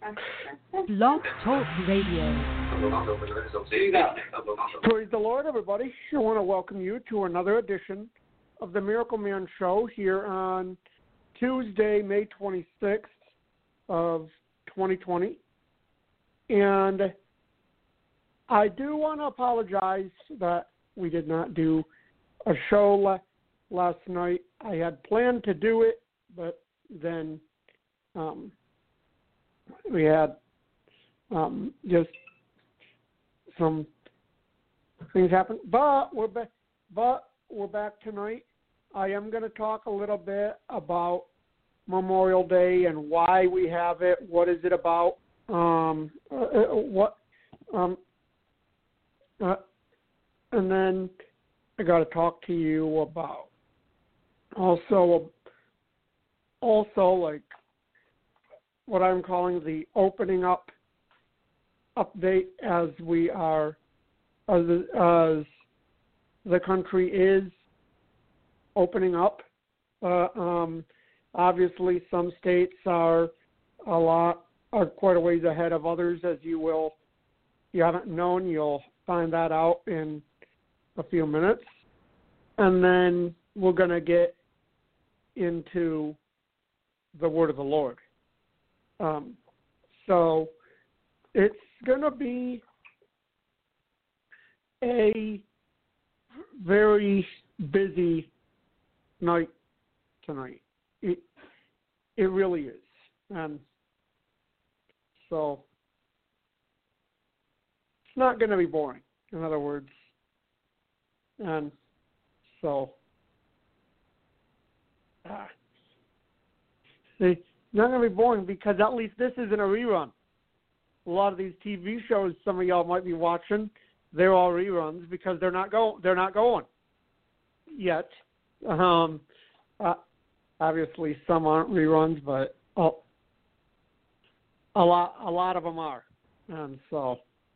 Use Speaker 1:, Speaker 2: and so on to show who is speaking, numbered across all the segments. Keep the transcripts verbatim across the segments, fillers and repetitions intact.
Speaker 1: Blog Talk Radio.
Speaker 2: Praise the Lord, everybody. I want to welcome you to another edition of the Miracle Man Show here on Tuesday, May twenty-sixth of twenty twenty. And I do want to apologize that we did not do a show la- last night. I had planned to do it, but then um, we had um, just some things happen. But we're back. But we're back tonight. I am going to talk a little bit about Memorial Day and why we have it. What is it about? Um, uh, what? Um, uh, and then I got to talk to you about also, also like what I'm calling the opening up update as we are, as, as the country is opening up. Uh, um, obviously, some states are a lot, are quite a ways ahead of others, as you will, you haven't known, you'll find that out in a few minutes. And then we're going to get into the word of the Lord. Um, so it's going to be a very busy night tonight. It, it really is. And so it's not going to be boring, in other words. And so uh, it's not going to be boring because at least this isn't a rerun. A lot of these T V shows some of y'all might be watching, they're all reruns because they're not go they're not going yet. Um, uh, obviously, some aren't reruns, but uh, a lot a lot of them are. And so,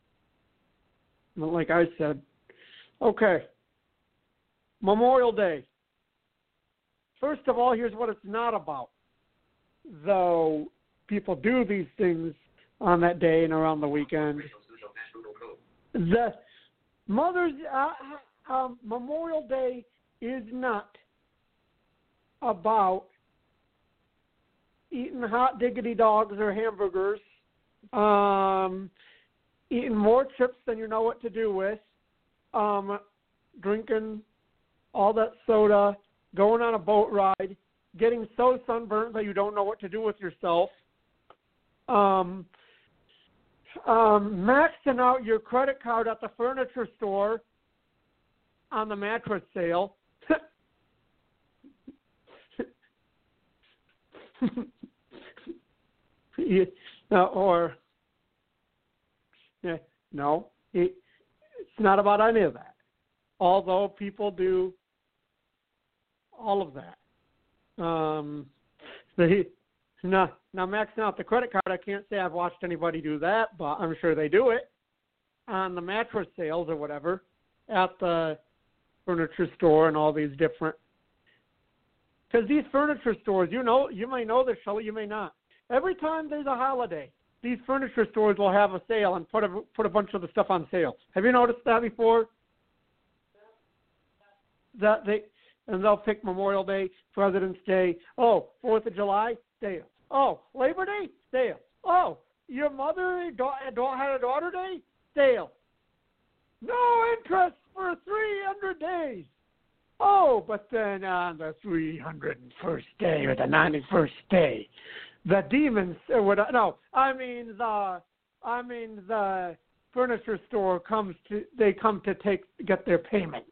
Speaker 2: like I said, okay, Memorial Day. First of all, here's what it's not about. Though people do these things on that day and around the weekend, the Mother's uh, um, Memorial Day is not about eating hot diggity dogs or hamburgers, um, eating more chips than you know what to do with, um, drinking all that soda, going on a boat ride, getting so sunburnt that you don't know what to do with yourself, um, um, maxing out your credit card at the furniture store on the mattress sale. you, uh, or, yeah, no, it, it's not about any of that. Although people do all of that. Um, they, now, now, maxing out the credit card, I can't say I've watched anybody do that, but I'm sure they do it on the mattress sales or whatever at the furniture store and all these different. Because these furniture stores, you know, you may know this, Shelley, you may not. Every time there's a holiday, these furniture stores will have a sale and put a, put a bunch of the stuff on sale. Have you noticed that before? That they and they'll pick Memorial Day, President's Day. Oh, Fourth of July, sale. Oh, Labor Day, sale. Oh, your mother don't had a daughter day, sale. No interest for three hundred days. Oh, but then on the three hundred first day or the ninety-first day, the demons would no. I mean the I mean the furniture store comes to they come to take get their payment.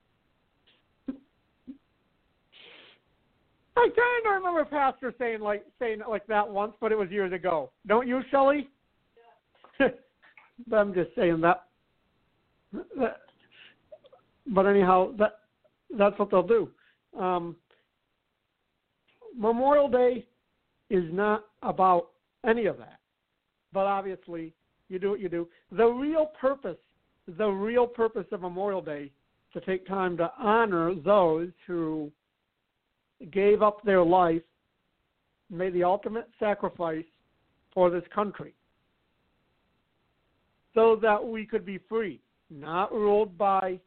Speaker 2: I kind of remember a pastor saying like saying it like that once, but it was years ago. Don't you, Shelley? Yeah. But I'm just saying that. that. But anyhow, that that's what they'll do. Um, Memorial Day is not about any of that. But obviously, you do what you do. The real purpose, the real purpose of Memorial Day is to take time to honor those who gave up their life, made the ultimate sacrifice for this country so that we could be free, not ruled by,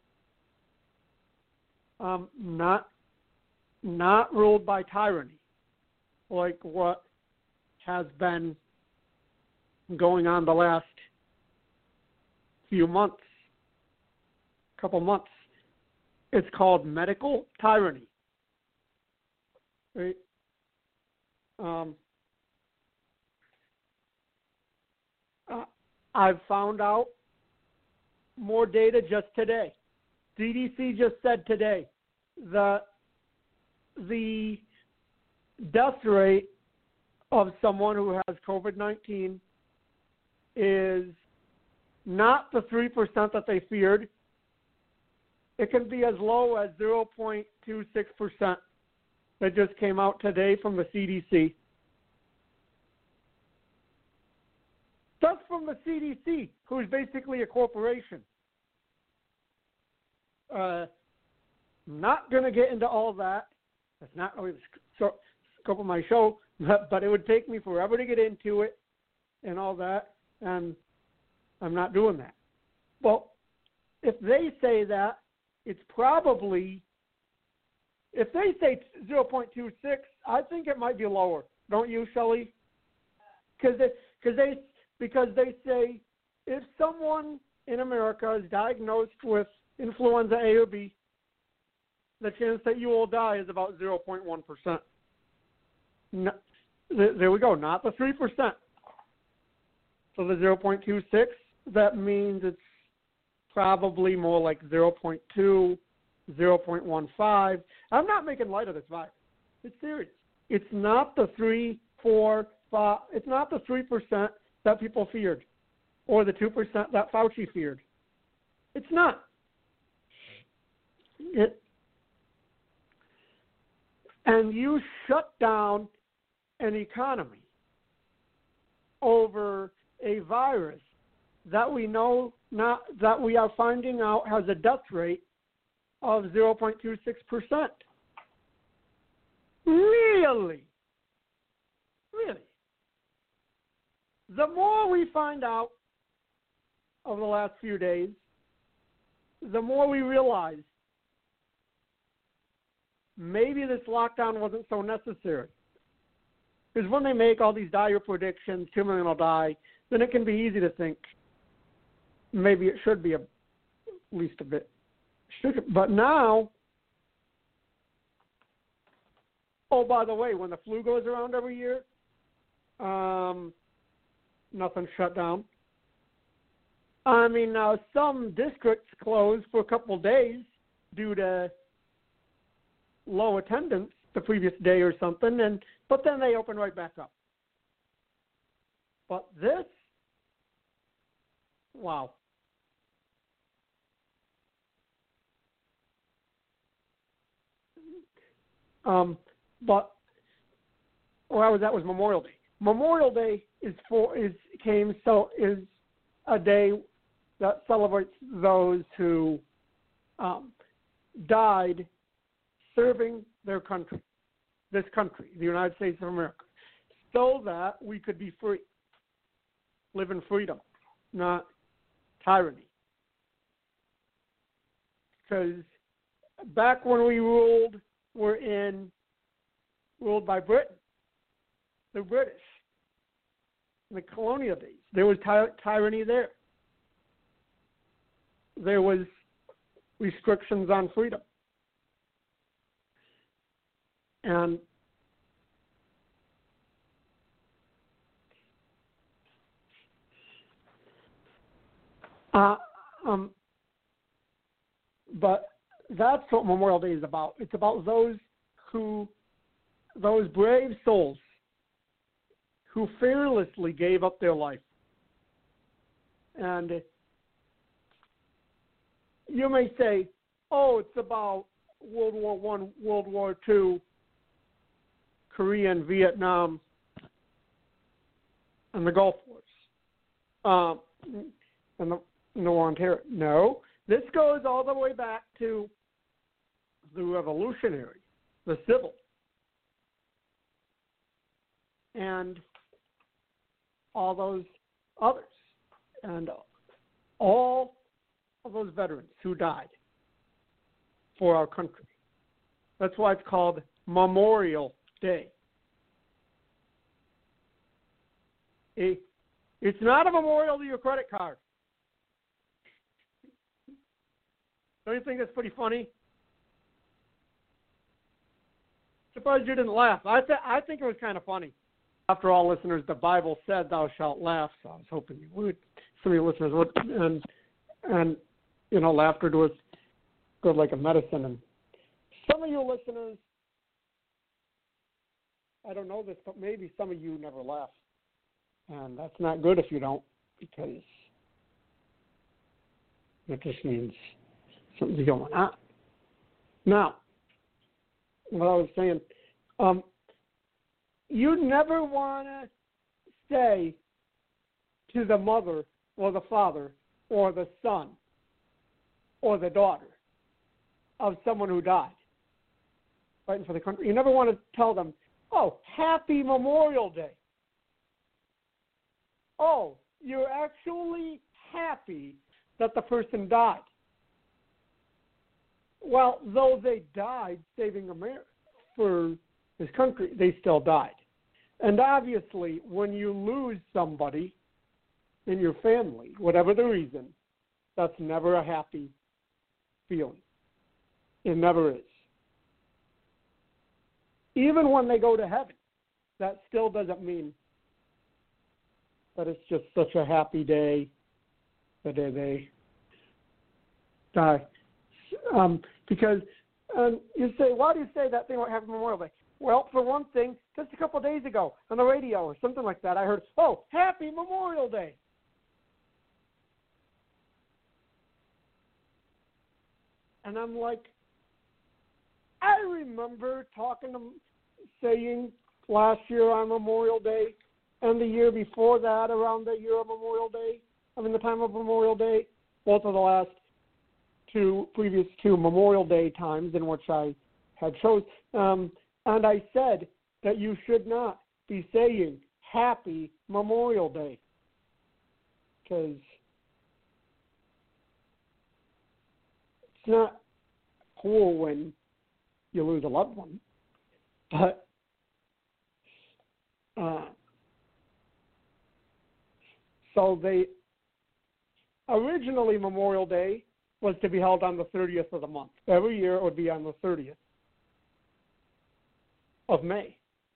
Speaker 2: um, not, not ruled by tyranny, like what has been going on the last few months, couple months. It's called medical tyranny. Right? Um, uh, I've found out more data just today. C D C just said today that the death rate of someone who has COVID nineteen is not the three percent that they feared. It can be as low as zero point two six percent. That just came out today from the C D C. That's from the C D C, who's basically a corporation. Uh, not going to get into all that. That's not really the scope of my show, but, but it would take me forever to get into it and all that, and I'm not doing that. Well, if they say that, it's probably, if they say zero point two six, I think it might be lower. Don't you, Shelley? Because they, cause they, because they say if someone in America is diagnosed with influenza A or B, the chance that you will die is about zero point one percent. No, there we go, not the three percent. So the zero point two six, that means it's probably more like zero point two, zero point one five. I'm not making light of this virus. It's serious. It's not the three, four, five. It's not the three percent that people feared, or the two percent that Fauci feared. It's not. It, and you shut down an economy over a virus that we know not that we are finding out has a death rate of zero point two six percent. Really? Really? The more we find out over the last few days, the more we realize maybe this lockdown wasn't so necessary. Because when they make all these dire predictions, two million will die, then it can be easy to think maybe it should be a, at least a bit. But now, oh, by the way, when the flu goes around every year, um, nothing's shut down. I mean, now some districts closed for a couple of days due to low attendance the previous day or something, and but then they open right back up. But this, wow. Um, but well, that was Memorial Day. Memorial Day is for is came so is a day that celebrates those who um, died serving their country, this country, the United States of America, so that we could be free, live in freedom, not tyranny. Because back when we ruled, we're in ruled by Britain, the British, in the colonial days. There was ty- tyranny there. There was restrictions on freedom. And uh, um, but that's what Memorial Day is about. It's about those who, those brave souls who fearlessly gave up their life. And you may say, oh, it's about World War One, World War Two, Korea and Vietnam, and the Gulf Wars, um, and the, and the war on terror. No, this goes all the way back to the Revolutionary, the Civil. And all those others and all of those veterans who died for our country. That's why it's called Memorial Day. It, it's not a memorial to your credit card. Don't you think that's pretty funny? Surprised you didn't laugh. I, th- I think it was kind of funny. After all, listeners, the Bible said, "Thou shalt laugh." So I was hoping you would. Some of your listeners would, and and you know, laughter to us good like a medicine. And some of you listeners, I don't know this, but maybe some of you never laugh, and that's not good if you don't, because it just means something's going on. Now, what I was saying, um, you never want to say to the mother or the father or the son or the daughter of someone who died fighting for the country. You never want to tell them, "Oh, happy Memorial Day." Oh, you're actually happy that the person died. Well, though they died saving America for this country, they still died. And obviously, when you lose somebody in your family, whatever the reason, that's never a happy feeling. It never is. Even when they go to heaven, that still doesn't mean that it's just such a happy day, the day they die. Um, because um, you say, why do you say that thing about Happy Memorial Day? Well, for one thing, just a couple of days ago on the radio or something like that, I heard, "Oh, Happy Memorial Day." And I'm like, I remember talking to, saying last year on Memorial Day and the year before that around the year of Memorial Day, I mean the time of Memorial Day, both of the last two, previous two Memorial Day times in which I had shows, um, and I said that you should not be saying Happy Memorial Day, because it's not cool when you lose a loved one. But uh, so they originally Memorial Day was to be held on the thirtieth of the month. Every year it would be on the thirtieth of May.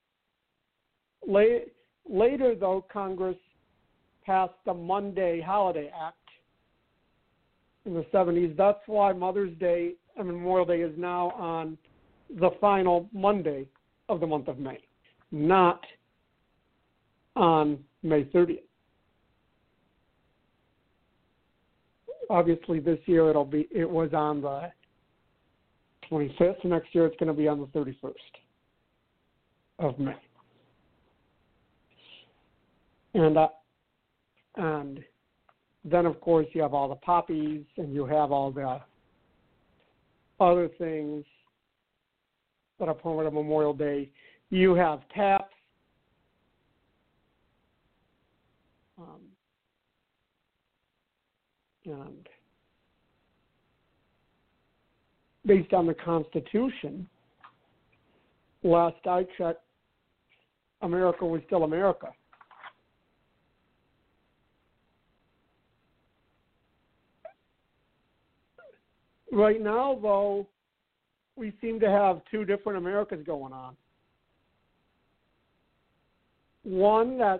Speaker 2: Later, though, Congress passed the Monday Holiday Act in the seventies. That's why Mother's Day and Memorial Day is now on the final Monday of the month of May, not on May thirtieth. Obviously, this year it'll be. It was on the twenty-fifth. Next year it's going to be on the thirty-first of May. And uh, and then, of course, you have all the poppies, and you have all the other things that are part of Memorial Day. You have taps. Um, and based on the Constitution, last I checked, America was still America. Right now, though, we seem to have two different Americas going on. One that's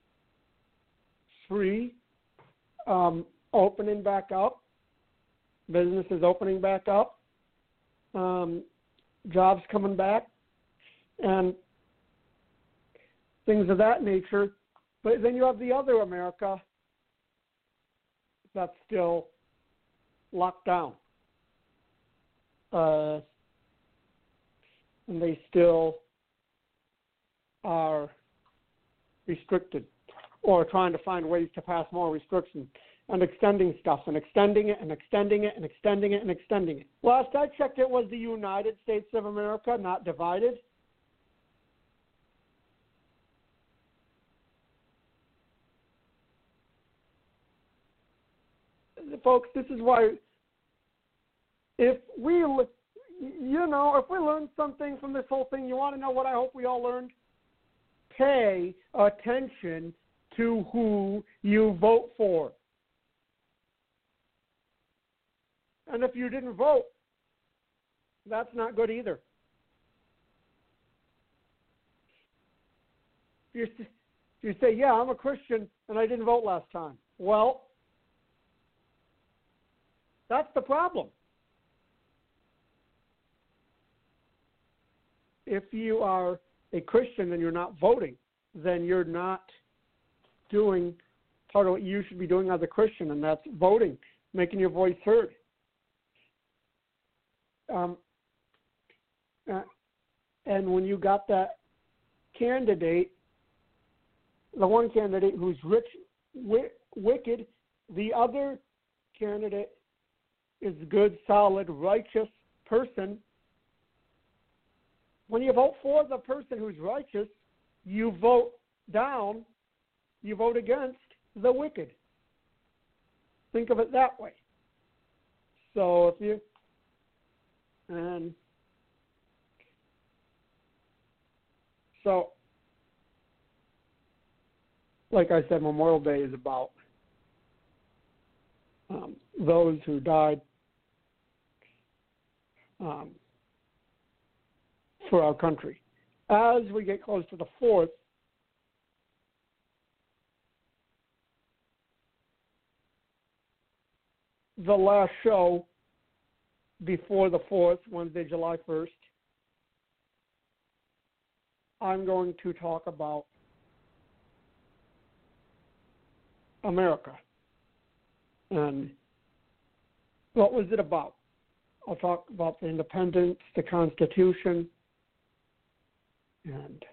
Speaker 2: free, um, opening back up, businesses opening back up, um, jobs coming back, and things of that nature. But then you have the other America that's still locked down. Uh, and they still are restricted or trying to find ways to pass more restrictions and extending stuff and extending it and extending it and extending it and extending it. Last I checked, it was the United States of America, not divided. folks, this is why if we, you know, if we learn something from this whole thing, you want to know what I hope we all learned? Pay attention to who you vote for. And if you didn't vote, that's not good either. You, you say, yeah, I'm a Christian and I didn't vote last time. Well, that's the problem. If you are a Christian and you're not voting, then you're not doing part of what you should be doing as a Christian, and that's voting, making your voice heard. Um, uh, and when you got that candidate, the one candidate who's rich, wi- wicked, the other candidate is good, solid, righteous person. When you vote for the person who's righteous, you vote down, you vote against the wicked. Think of it that way. So if you, and so, like I said, Memorial Day is about um, those who died um, for our country. As we get close to the fourth, the last show before the fourth, Wednesday, July first, I'm going to talk about America. And what was it about? I'll talk about the independence, the Constitution, and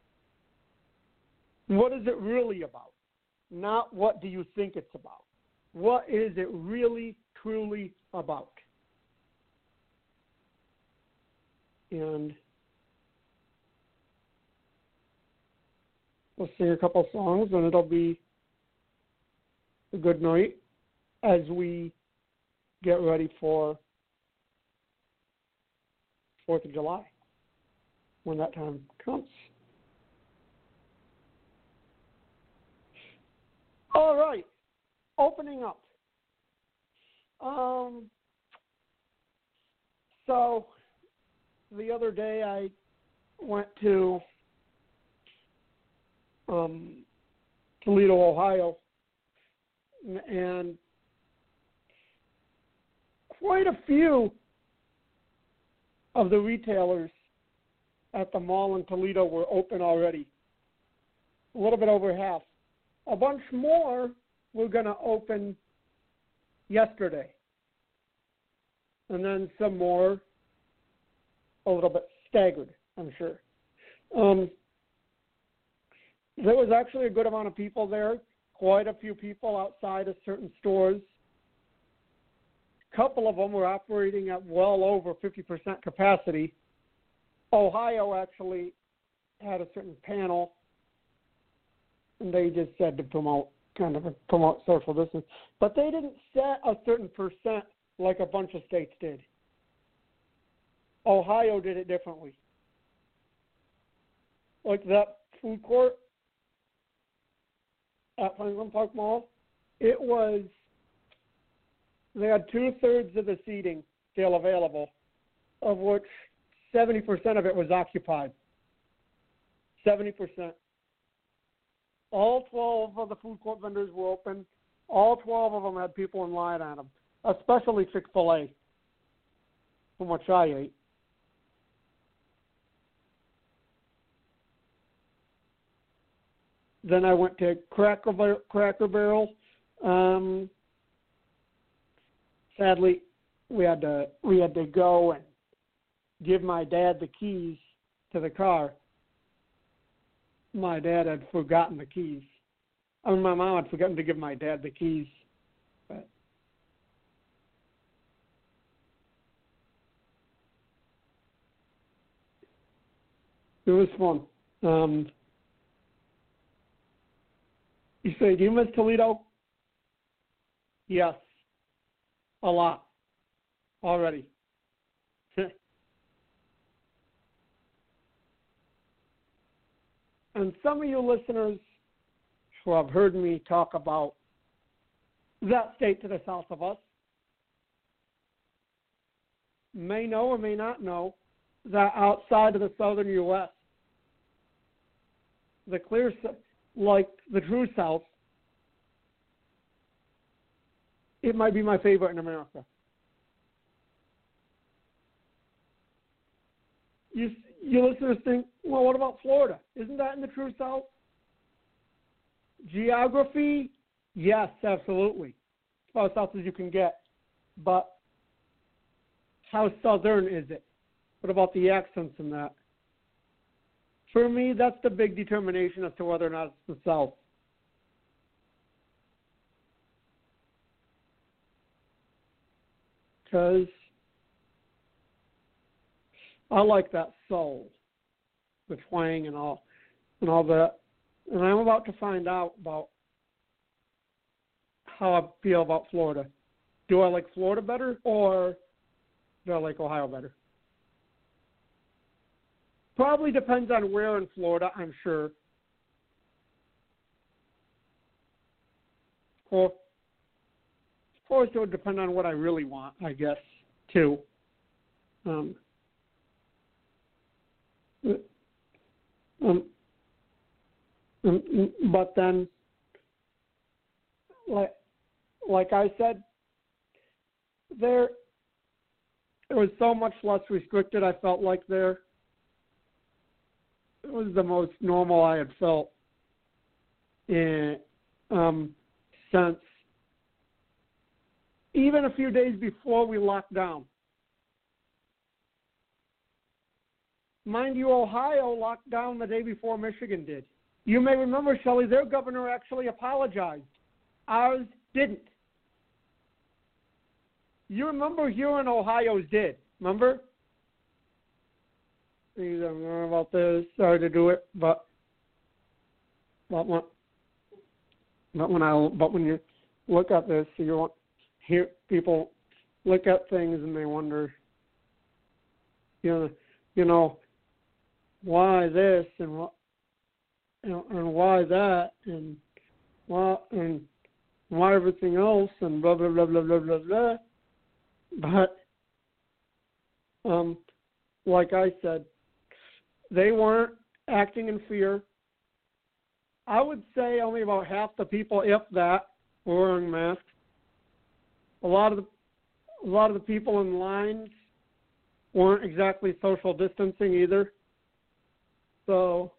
Speaker 2: what is it really about? Not what do you think it's about. What is it really, truly about? And we'll sing a couple songs, and it'll be a good night as we get ready for fourth of July, when that time comes. All right, opening up. Um, so the other day I went to um, Toledo, Ohio, and quite a few of the retailers at the mall in Toledo were open already. A little bit over half. A bunch more were going to open yesterday. And then some more a little bit staggered, I'm sure. Um, there was actually a good amount of people there, quite a few people outside of certain stores. A couple of them were operating at well over fifty percent capacity. Ohio actually had a certain panel, and they just said to promote, kind of promote social distance. But they didn't set a certain percent like a bunch of states did. Ohio did it differently. Like that food court at Franklin Park Mall, it was, they had two-thirds of the seating still available, of which seventy percent of it was occupied. seventy percent. All twelve of the food court vendors were open. All twelve of them had people in line on them, especially Chick-fil-A, from which I ate. Then I went to Cracker, Bar- Cracker Barrel. Um, sadly, we had to we had to go and give my dad the keys to the car. My dad had forgotten the keys. I mean, my mom had forgotten to give my dad the keys. But it was fun. Um, you say, do you miss Toledo? Yes, a lot already. And some of you listeners who have heard me talk about that state to the south of us may know or may not know that outside of the southern U S, the clear, like the true south, it might be my favorite in America. You, you listeners think, well, what about Florida? Isn't that in the true south? Geography, yes, absolutely. As far south as you can get. But how southern is it? What about the accents and that? For me, that's the big determination as to whether or not it's the south. Because I like that soul, the twang and all, and all that. And I'm about to find out about how I feel about Florida. Do I like Florida better, or do I like Ohio better? Probably depends on where in Florida, I'm sure. Or, of course, it would depend on what I really want, I guess, too. Um, um, um, but then, like, like I said, there it was so much less restricted. I felt like there it was the most normal I had felt in um, since even a few days before we locked down. Mind you, Ohio locked down the day before Michigan did. You may remember, Shelley, their governor actually apologized. Ours didn't. You remember here in Ohio's did, remember? I don't know about this, sorry to do it, but but when, but when I but when you look at this, you want hear people look at things and they wonder, you know, you know, why this and what, you know, and why that and why and why everything else and blah blah blah blah blah blah blah. But um, like I said, they weren't acting in fear. I would say only about half the people, if that, were wearing masks. A lot of the a lot of the people in lines weren't exactly social distancing either. So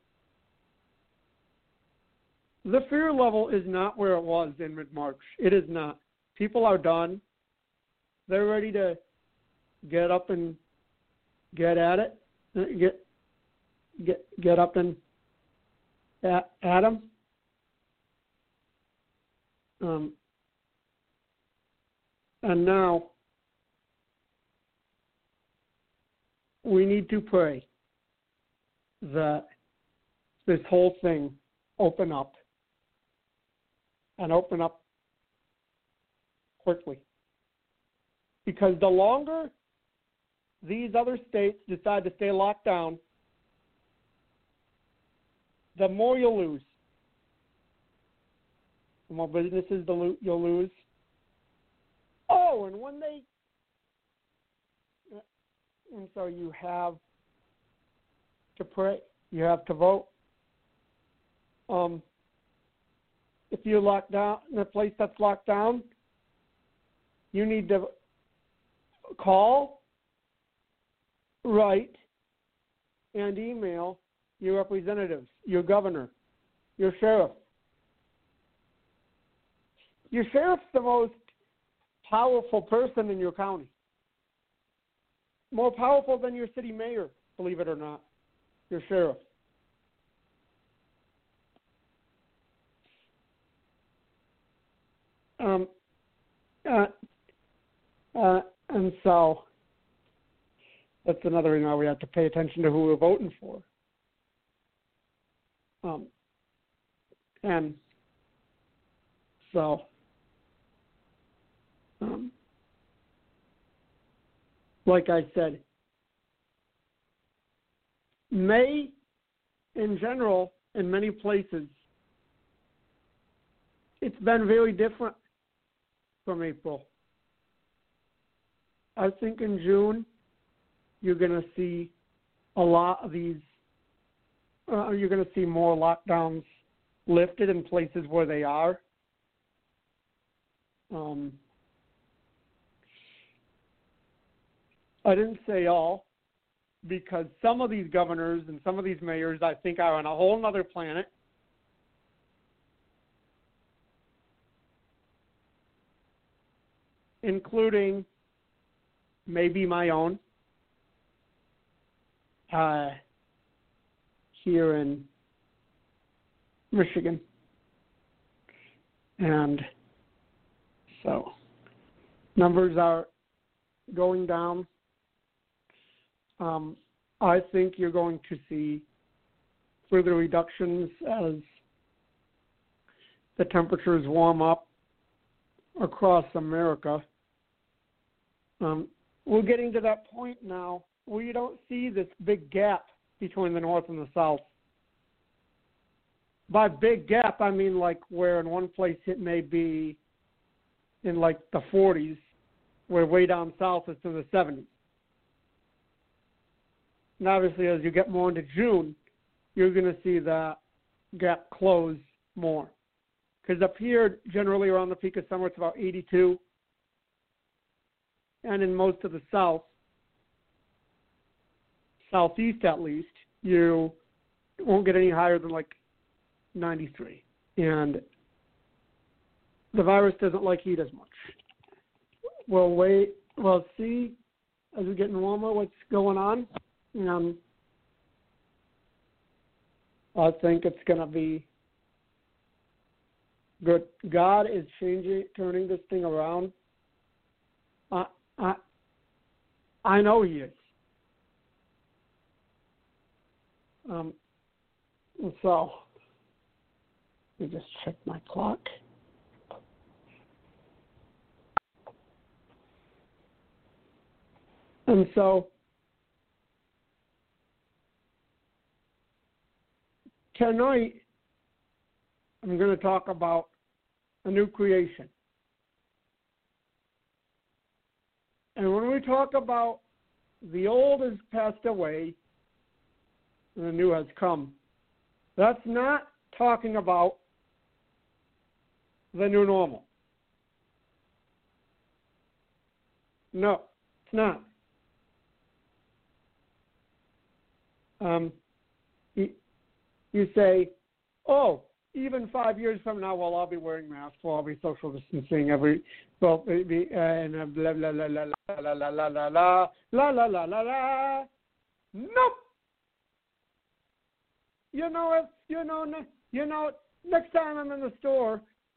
Speaker 2: the fear level is not where it was in mid-March. It is not. People are done. They're ready to get up and get at it, get get get up and at, at them. Um, and now we need to pray that this whole thing open up and open up quickly. Because the longer these other states decide to stay locked down, the more you'll lose. The more businesses you'll lose. Oh, and when they, and so you have to pray, you have to vote. Um, if you lock down in a place that's locked down, you need to call, write, and email your representatives, your governor, your sheriff. Your sheriff's the most powerful person in your county. More powerful than your city mayor, believe it or not, your sheriff. Um, uh, uh, and so that's another reason why we have to pay attention to who we're voting for. Um, and so, um, like I said, May in general, in many places, it's been very different from April. I think in June, you're going to see a lot of these, uh, you're going to see more lockdowns lifted in places where they are. Um, I didn't say all, because some of these governors and some of these mayors, I think, are on a whole other planet. Including maybe my own uh, here in Michigan. And so numbers are going down. Um, I think you're going to see further reductions as the temperatures warm up across America. Um, we're getting to that point now where you don't see this big gap between the North and the South. By big gap, I mean like where in one place it may be in like the forties, where way down south it's in the seventies. And obviously as you get more into June, you're going to see that gap close more. Because up here, generally around the peak of summer, it's about eighty-two. And in most of the south, southeast at least, you won't get any higher than like ninety-three. And the virus doesn't like heat as much. We'll wait, we'll see as we get warmer what's going on. Um, I think it's going to be good. God is changing, turning this thing around. I, I, I know He is. Um, so, let me just check my clock. And so, tonight, I'm going to talk about a new creation. And when we talk about the old has passed away and the new has come, that's not talking about the new normal. No, it's not. Um, you, you say, oh, even five years from now, we'll all be wearing masks, we'll all be social distancing, every, well, be, uh, and blah, blah, blah, blah, blah, blah, blah, blah, blah, la, la, la, la, la. Nope. You know it, you know, you know, next time I'm in the store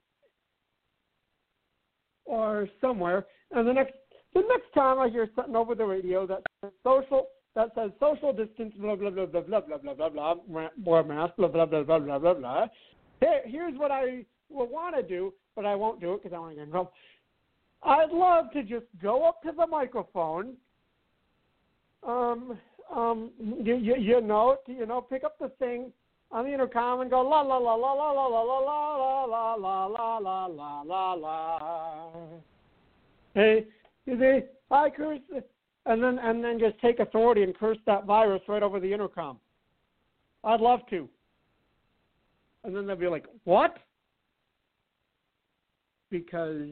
Speaker 2: or somewhere, and the next, the next time I hear something over the radio that says social, that says social distance, blah, blah, blah, blah, blah, blah, blah, blah, blah, wear mask, blah, blah, blah, blah, blah, blah, blah. Hey, here's what I will want to do, but I won't do it because I want to get in trouble. I'd love to just go up to the microphone, um, um, you, you, you know, you know, pick up the thing on the intercom and go la la la la la la la la la la la la la la la la. Hey, you see, I curse, and then and then just take authority and curse that virus right over the intercom. I'd love to. And then they'll be like, what? Because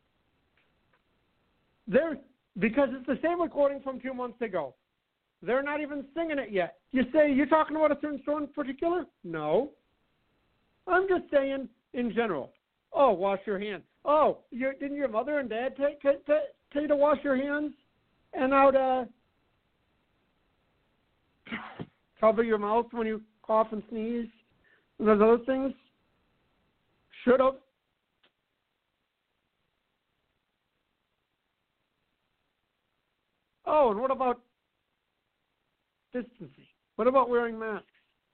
Speaker 2: they're because it's the same recording from two months ago. They're not even singing it yet. You say, you're talking about a certain store in particular? No. I'm just saying in general. Oh, wash your hands. Oh, your, didn't your mother and dad t- t- t- tell you to wash your hands and how to cover your mouth when you cough and sneeze? And those other things? Should have. Oh, and what about distancing? What about wearing masks?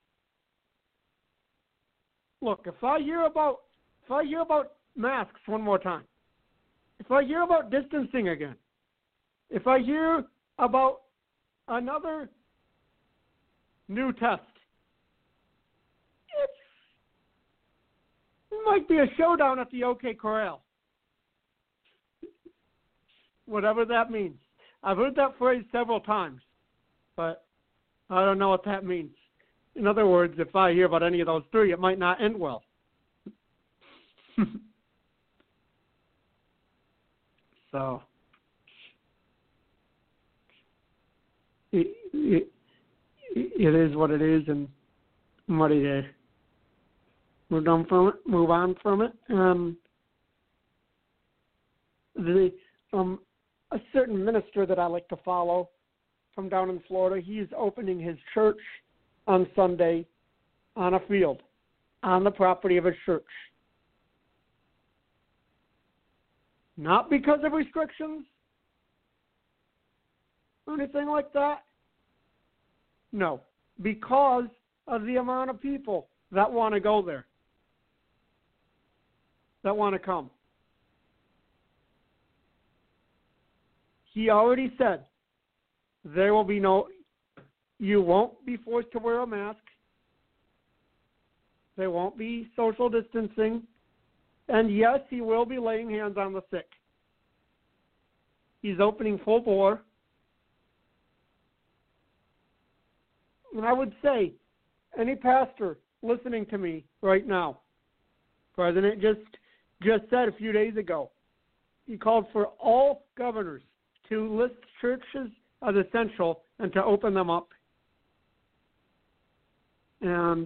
Speaker 2: Look, if I hear about if I hear about masks one more time, if I hear about distancing again, if I hear about another new test. It's, it might be a showdown at the OK Corral. Whatever that means. I've heard that phrase several times, but I don't know what that means. In other words, if I hear about any of those three, it might not end well. So, it, it, it is what it is, and what it is. Move on from it. Move on from it. Um, the um, a certain minister that I like to follow from down in Florida, he's opening his church on Sunday on a field, on the property of his church. Not because of restrictions or anything like that. No, because of the amount of people that want to go there, that want to come. He already said there will be no, you won't be forced to wear a mask. There won't be social distancing. And yes, he will be laying hands on the sick. He's opening full bore. And I would say, any pastor listening to me right now, President just just said a few days ago, he called for all governors to list churches as essential and to open them up. And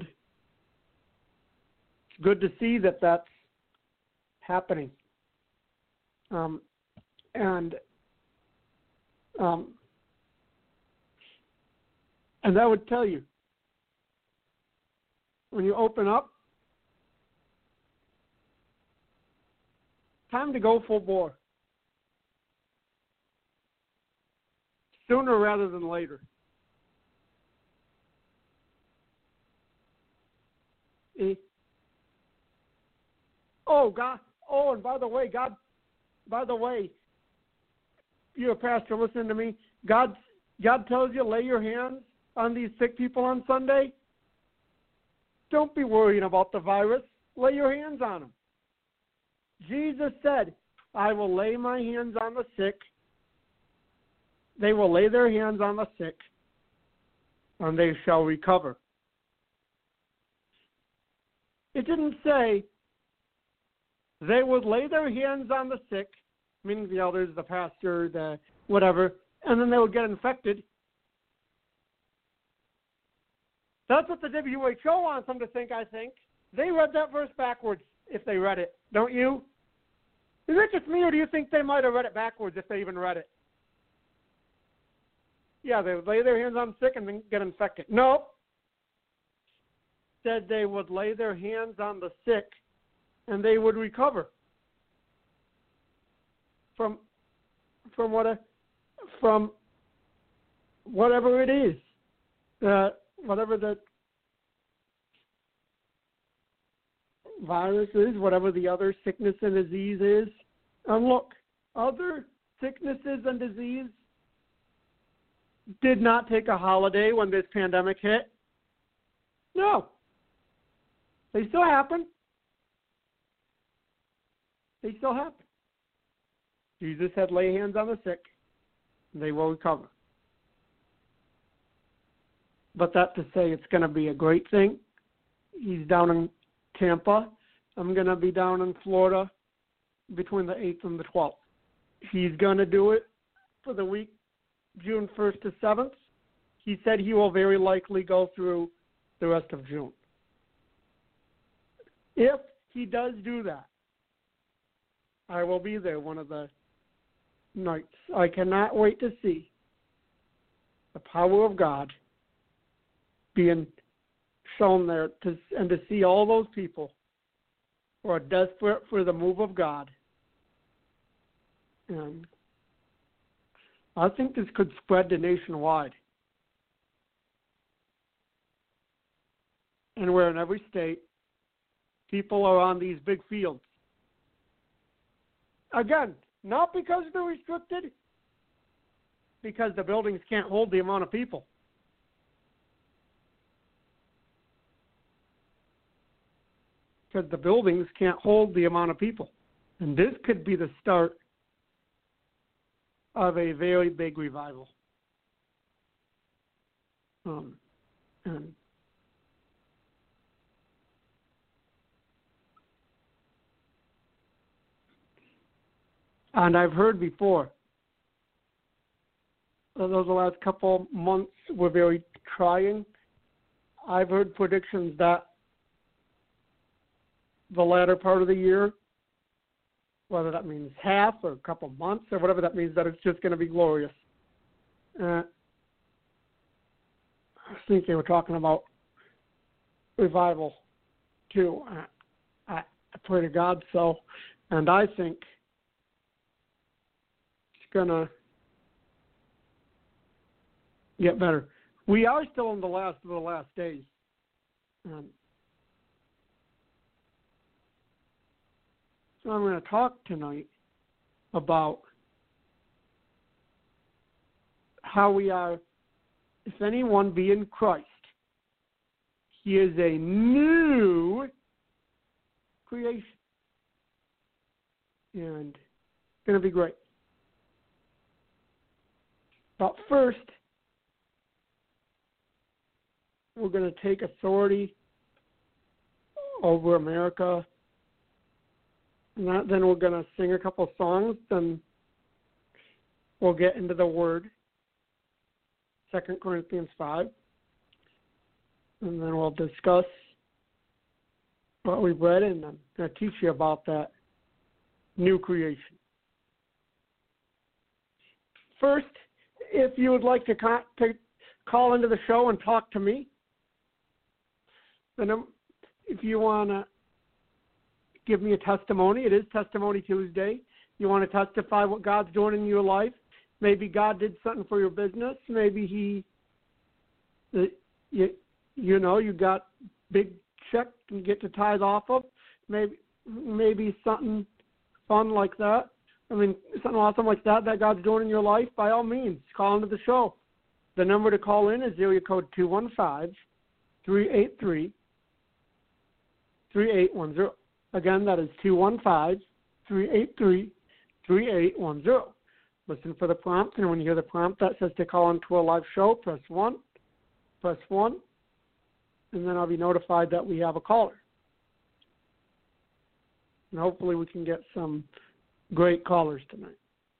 Speaker 2: it's good to see that that's happening. Um, and um, and that would tell you, when you open up, time to go full bore. Sooner rather than later. Eh? Oh, God. Oh, and by the way, God, by the way, you're a pastor, listen to me. God, God tells you, lay your hands on these sick people on Sunday. Don't be worrying about the virus. Lay your hands on them. Jesus said, I will lay my hands on the sick. They will lay their hands on the sick, and they shall recover. It didn't say they would lay their hands on the sick, meaning the elders, the pastor, the whatever, and then they would get infected. That's what the W H O wants them to think, I think. They read that verse backwards if they read it, don't you? Is it just me, or do you think they might have read it backwards if they even read it? Yeah, they would lay their hands on the sick and then get infected. No. Said they would lay their hands on the sick and they would recover from from what a, from whatever it is, uh, whatever the virus is, whatever the other sickness and disease is. And look, other sicknesses and disease did not take a holiday when this pandemic hit. No. They still happen. They still happen. Jesus said, lay hands on the sick, and they will recover. But that to say it's going to be a great thing. He's down in Tampa. I'm going to be down in Florida between the eighth and the twelfth. He's going to do it for the week June first to seventh. He said he will very likely go through the rest of June. If he does do that, I will be there one of the nights. I cannot wait to see the power of God being shown there, to, and to see all those people who are desperate for the move of God. And I think this could spread to nationwide. And where in every state, people are on these big fields. Again, not because they're restricted, because the buildings can't hold the amount of people. Because the buildings can't hold the amount of people. And this could be the start of a very big revival. Um, and And I've heard before, although the last couple months were very trying, I've heard predictions that the latter part of the year, whether that means half or a couple months or whatever that means, that it's just going to be glorious. Uh, I think they were talking about revival too. Uh, I, I pray to God so, and I think gonna get better. We are still in the last of the last days. Um, so I'm going to talk tonight about how we are, if anyone be in Christ, he is a new creation. And it's going to be great. But first, we're going to take authority over America. And that, then we're going to sing a couple songs, then we'll get into the Word, Second Corinthians five. And then we'll discuss what we've read, and I'm going to teach you about that new creation. First, if you would like to, con- to call into the show and talk to me, then if you want to give me a testimony, it is Testimony Tuesday. You want to testify what God's doing in your life. Maybe God did something for your business. Maybe he, you, you know, you got big check you get to tithe off of. Maybe, maybe something fun like that. I mean, something awesome like that that God's doing in your life, by all means, call into the show. The number to call in is area code two one five, three eight three, three eight one zero. Again, that is two one five, three eight three, three eight one zero. Listen for the prompt, and when you hear the prompt that says to call into a live show, press one, press one, and then I'll be notified that we have a caller. And hopefully we can get some great callers tonight.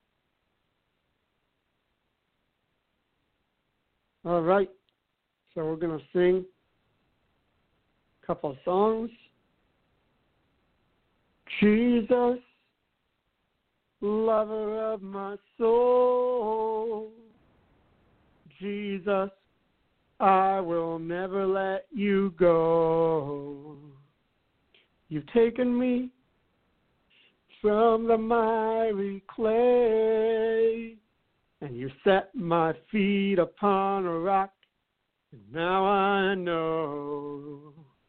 Speaker 2: All right. So we're going to sing a couple of songs. Jesus, lover of my soul. Jesus, I will never let you go. You've taken me from the miry clay, and you set my feet upon a rock, and now I know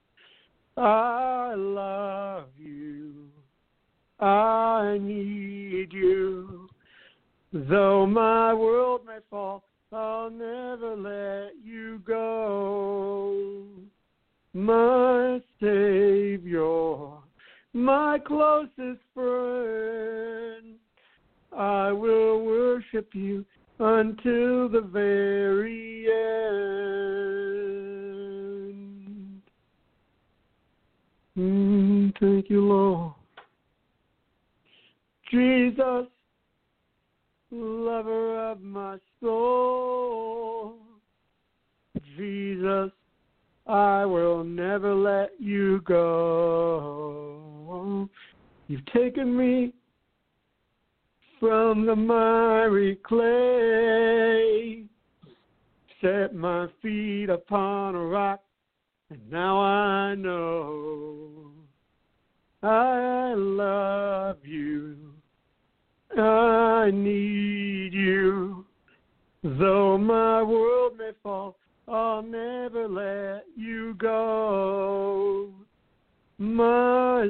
Speaker 2: I love you, I need you. Though my world may fall, I'll never let you go. My Savior, my closest friend, I will worship you until the very end. Mm, thank you, Lord. Jesus, lover of my soul. Jesus, I will never let you go. You've taken me from the miry clay, set my feet upon a rock, and now I know I love you, I need you. Though my world may fall, I'll never let you go. My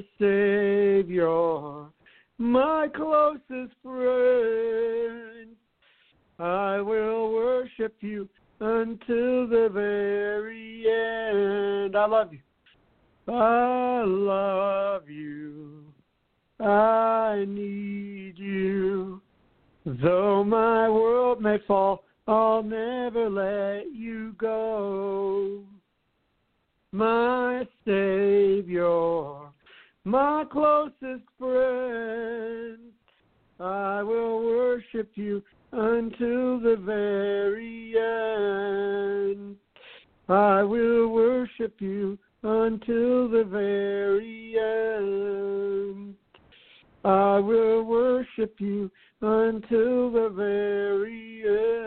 Speaker 2: Savior, my closest friend, I will worship you until the very end. I love you. I love you. I need you. Though my world may fall, I'll never let you go. My Savior, my closest friend, I will worship you until the very end. I will worship you until the very end. I will worship you until the very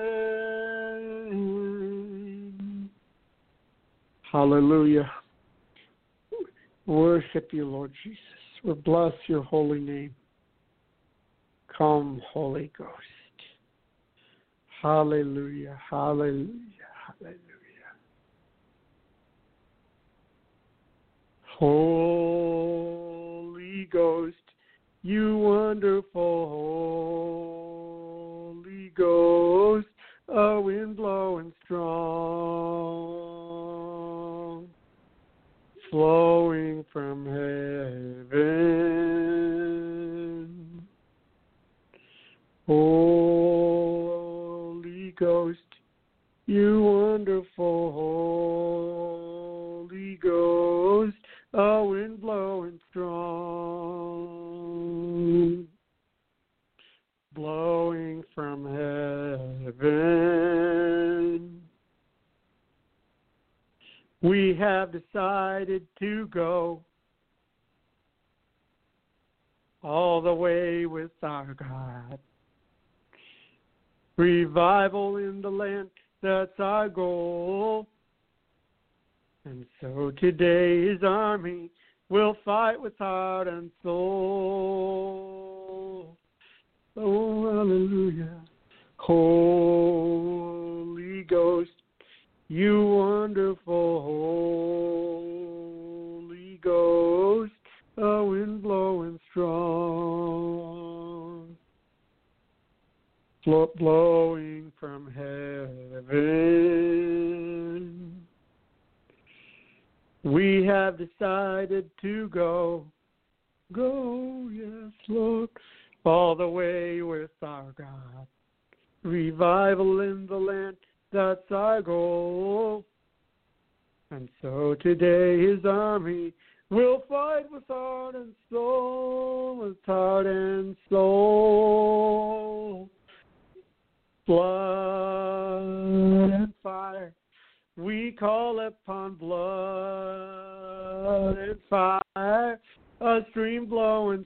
Speaker 2: end. Hallelujah. Worship you, Lord Jesus. We bless your holy name. Come, Holy Ghost. Hallelujah, hallelujah, hallelujah. Holy Ghost, you wonderful Holy Ghost, a wind blowing strong, flowing from heaven. Holy Ghost, you wonderful Holy Ghost, a wind blowing strong, blowing from heaven. We have decided to go all the way with our God. Revival in the land, that's our goal. And so today his army will fight with heart and soul. Oh, hallelujah. Holy Ghost, you wonderful Holy Ghost, a wind blowing strong, blowing from heaven. We have decided to go, go, yes, Lord, all the way with our God. Revival in the land, that's our goal. And so today his army will fight with heart and soul, with heart and soul. Blood and fire, we call upon blood and fire, a stream blowing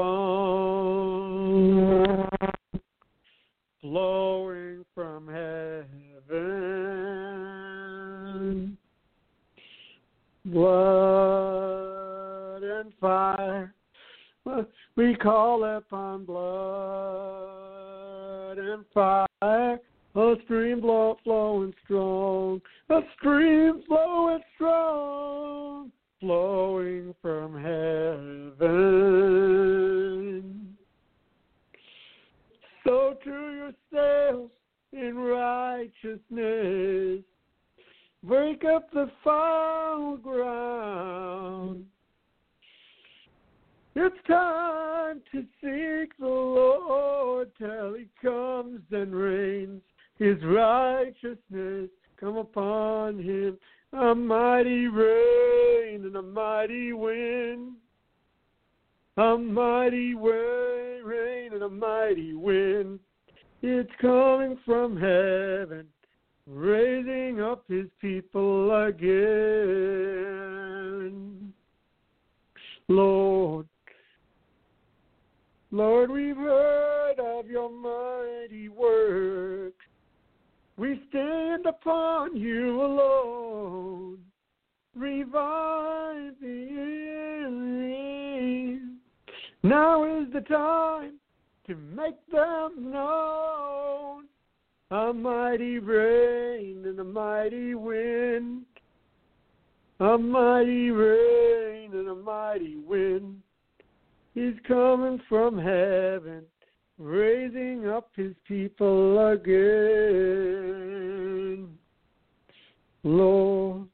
Speaker 2: strong, flowing from heaven. Blood and fire, we call upon blood and fire, a stream blow, flowing strong, a stream flowing strong, flowing from heaven. So to yourselves in righteousness, break up the foul ground. It's time to seek the Lord till he comes and reigns. His righteousness come upon him, a mighty rain and a mighty wind. A mighty rain and a mighty wind. It's coming from heaven, raising up his people again. Lord, Lord, we've heard of your mighty works. We stand upon you alone. Revive me. Now is the time to make them known. A mighty rain and a mighty wind. A mighty rain and a mighty wind is coming from heaven, raising up his people again. Lord,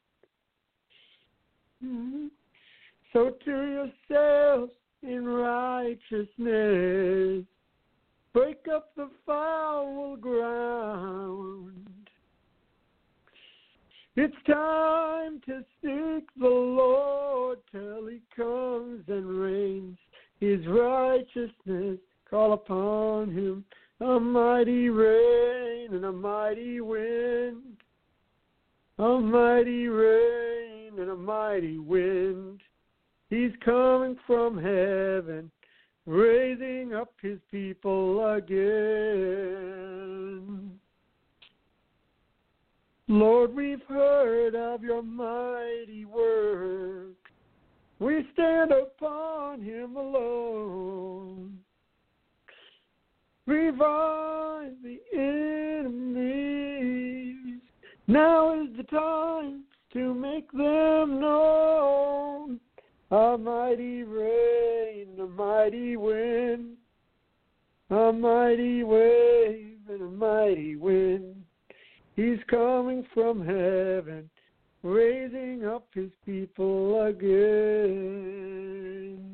Speaker 2: sow to yourselves in righteousness, break up the foul ground. It's time to seek the Lord till he comes and reigns. His righteousness, call upon him, a mighty rain and a mighty wind. A mighty rain and a mighty wind. He's coming from heaven, raising up his people again. Lord, we've heard of your mighty work. We stand upon him alone. Revive the enemies. Now is the time to make them known. A mighty rain, a mighty wind, a mighty wave and a mighty wind. He's coming from heaven, raising up his people again.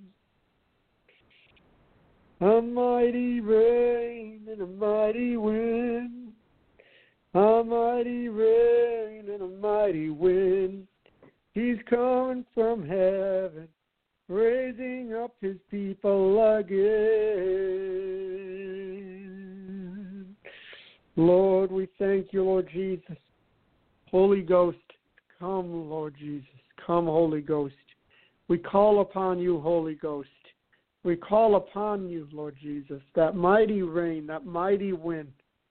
Speaker 2: A mighty rain and a mighty wind, a mighty rain and a mighty wind. He's coming from heaven, raising up his people again. Lord, we thank you, Lord Jesus. Holy Ghost, come, Lord Jesus. Come, Holy Ghost. We call upon you, Holy Ghost. We call upon you, Lord Jesus, that mighty rain, that mighty wind,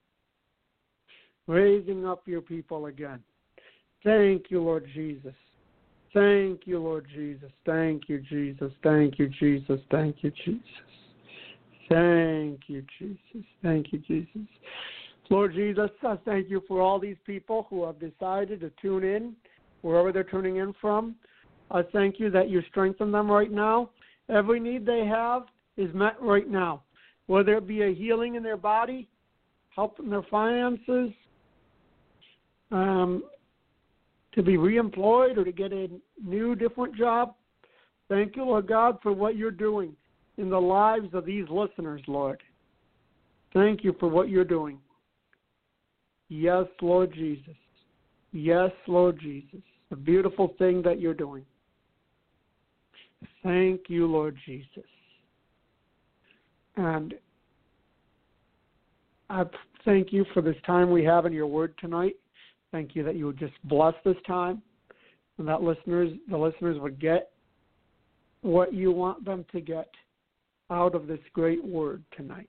Speaker 2: raising up your people again. Thank you, Lord Jesus. Thank you, Lord Jesus. Thank you, Jesus. Thank you, Jesus. Thank you, Jesus. Thank you, Jesus. Thank you, Jesus. Lord Jesus, I thank you for all these people who have decided to tune in, wherever they're tuning in from. I thank you that you strengthen them right now. Every need they have is met right now, whether it be a healing in their body, help in their finances, um, to be reemployed or to get a new, different job. Thank you, Lord God, for what you're doing in the lives of these listeners, Lord. Thank you for what you're doing. Yes, Lord Jesus. Yes, Lord Jesus. A beautiful thing that you're doing. Thank you, Lord Jesus. And I thank you for this time we have in your word tonight. Thank you that you would just bless this time and that listeners, the listeners would get what you want them to get out of this great word tonight.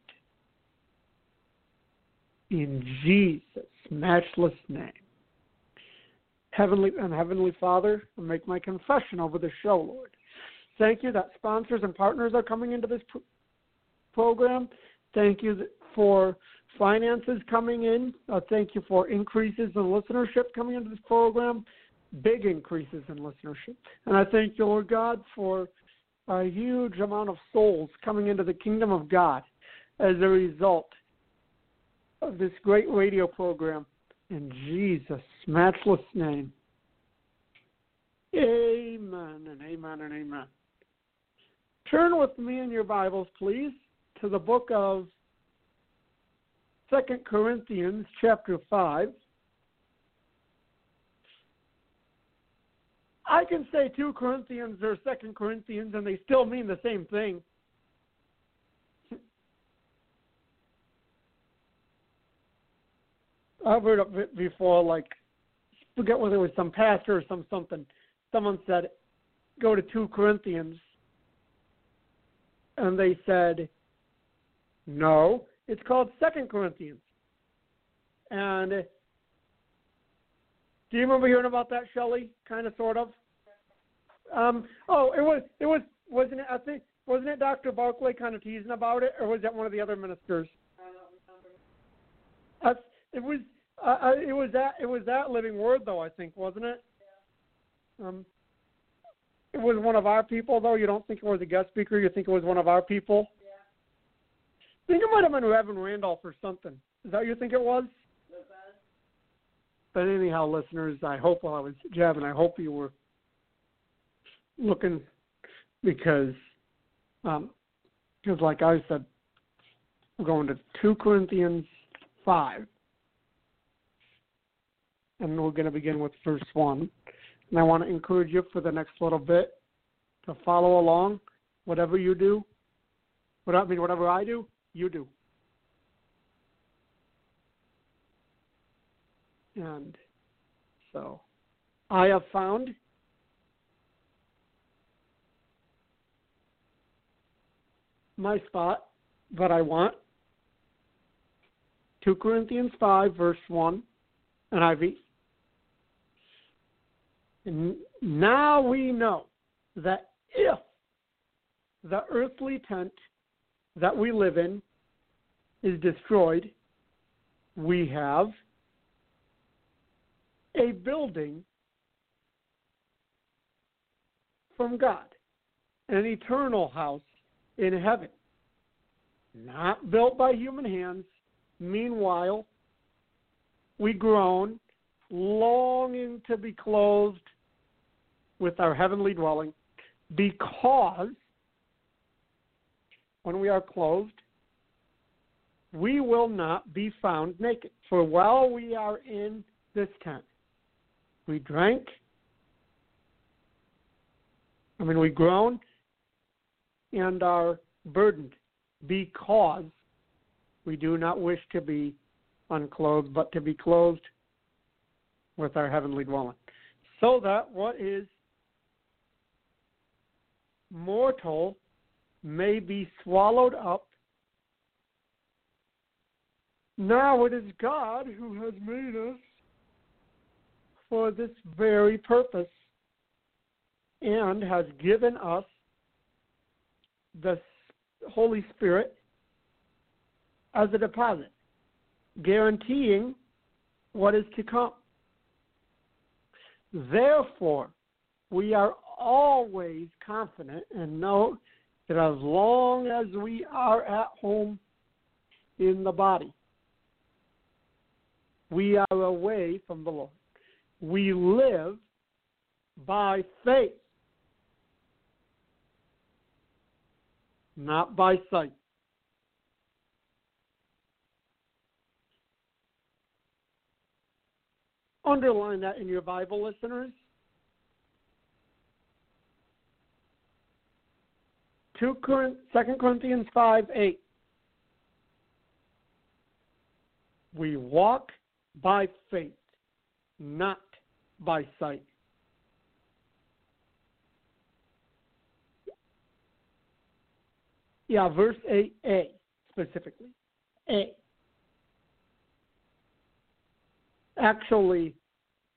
Speaker 2: In Jesus' matchless name. Heavenly and Heavenly Father, I make my confession over the show, Lord. Thank you that sponsors and partners are coming into this pr- program. Thank you for finances coming in. Uh, thank you for increases in listenership coming into this program, big increases in listenership. And I thank you, Lord God, for a huge amount of souls coming into the kingdom of God as a result of this great radio program. In Jesus' matchless name. Amen and amen and amen. Turn with me in your Bibles, please, to the book of Second Corinthians chapter five. I can say two Corinthians or Second Corinthians, and they still mean the same thing. I've heard of it before, like, forget whether it was some pastor or some something. Someone said, go to two Corinthians. And they said, no, it's called Second Corinthians. And do you remember hearing about that, Shelley? Kind of, sort of. Um, oh, it was, it was, wasn't it? I think, wasn't it Doctor Barclay kind of teasing about it, or was that one of the other ministers? I don't remember. Uh, it was, uh, it was that, it was that Living Word, though. I think, wasn't it? Yeah. Um, it was one of our people, though. You don't think it was a guest speaker. You think it was one of our people. I think it might have been Reverend Randolph or something. Is that what you think it was? But anyhow, listeners, I hope while I was jabbing, I hope you were looking because, um, because like I said, we're going to two Corinthians five. And we're going to begin with verse one. And I want to encourage you for the next little bit to follow along. Whatever you do, what I mean, whatever I do, you do. And so I have found my spot that I want. two Corinthians five, verse one, N I V. And now we know that if the earthly tent that we live in is destroyed, we have a building from God, an eternal house in heaven, not built by human hands. Meanwhile, we groan, longing to be clothed with our heavenly dwelling, because when we are clothed, we will not be found naked. For while we are in this tent, we drank, I mean, we groan and are burdened, because we do not wish to be unclothed, but to be clothed with our heavenly dwelling, so that what is mortal may be swallowed up. Now it is God who has made us for this very purpose and has given us the Holy Spirit as a deposit, guaranteeing what is to come. Therefore, we are always confident and know that as long as we are at home in the body, we are away from the Lord. We live by faith, not by sight. Underline that in your Bible, listeners. Second Corinthians five eight. We walk by faith, not by sight. Yeah, verse eight a specifically. A. Actually,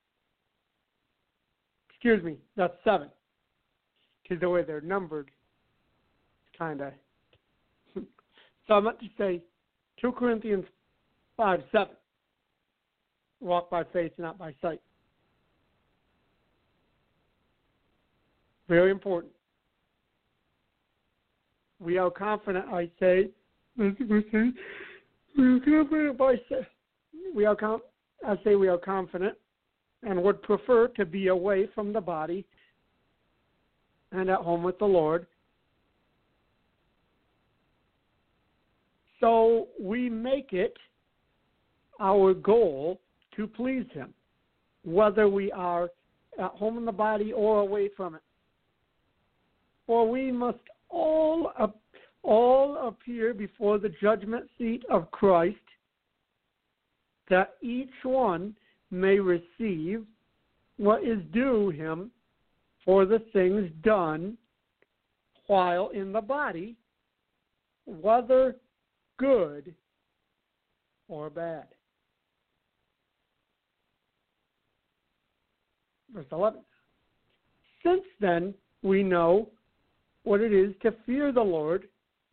Speaker 2: excuse me, that's seven. Because the way they're numbered, it's kind of. So I meant to say two Corinthians five seven. Walk by faith, not by sight. Very important. We are confident, I say, we are confident by we are com- I say we are confident and would prefer to be away from the body and at home with the Lord. So we make it our goal to please Him, whether we are at home in the body or away from it. For we must all all appear before the judgment seat of Christ, that each one may receive what is due him for the things done while in the body, whether good or bad. Verse eleven. Since then we know what it is to fear the Lord,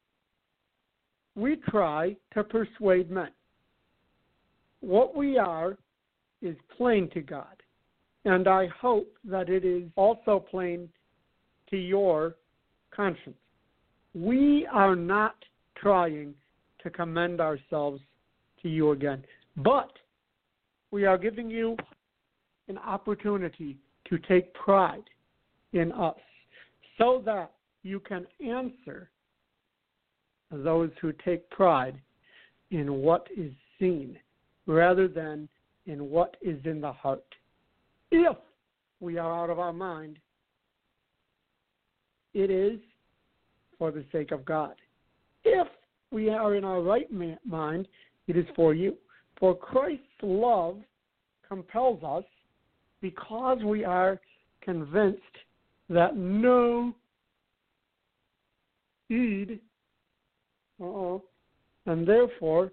Speaker 2: we try to persuade men. What we are is plain to God, and I hope that it is also plain to your conscience. We are not trying to commend ourselves to you again. But we are giving you an opportunity to take pride in us so that you can answer those who take pride in what is seen rather than in what is in the heart. If we are out of our mind, it is for the sake of God. If we are in our right mind, it is for you. For Christ's love compels us because we are convinced that no deed, uh-oh, and therefore,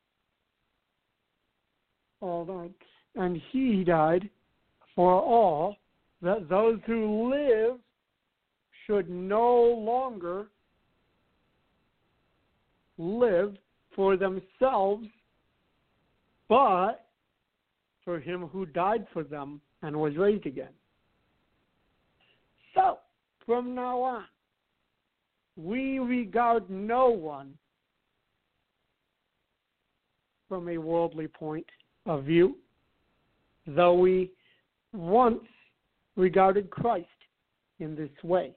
Speaker 2: all that, and he died for all, that those who live should no longer live for themselves, but for him who died for them and was raised again. So, from now on, we regard no one from a worldly point of view, though we once regarded Christ in this way.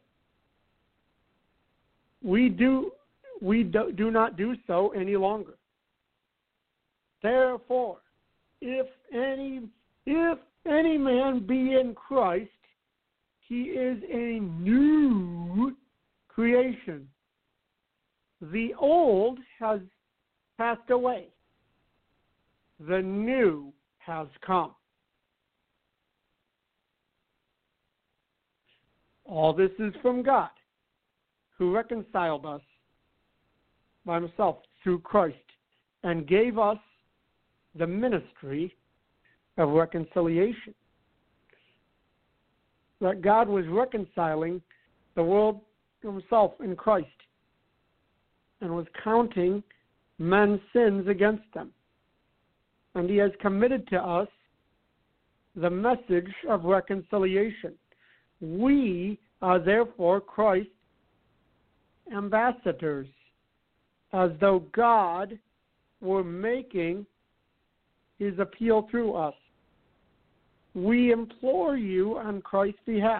Speaker 2: We do we do, do not do so any longer. Therefore, if any if any man be in Christ, he is a new creation. The old has passed away. The new has come. All this is from God, who reconciled us by himself through Christ and gave us the ministry of reconciliation. That God was reconciling the world to himself in Christ and was counting men's sins against them. And he has committed to us the message of reconciliation. We are therefore Christ's ambassadors, as though God were making his appeal through us. We implore you on Christ's behalf,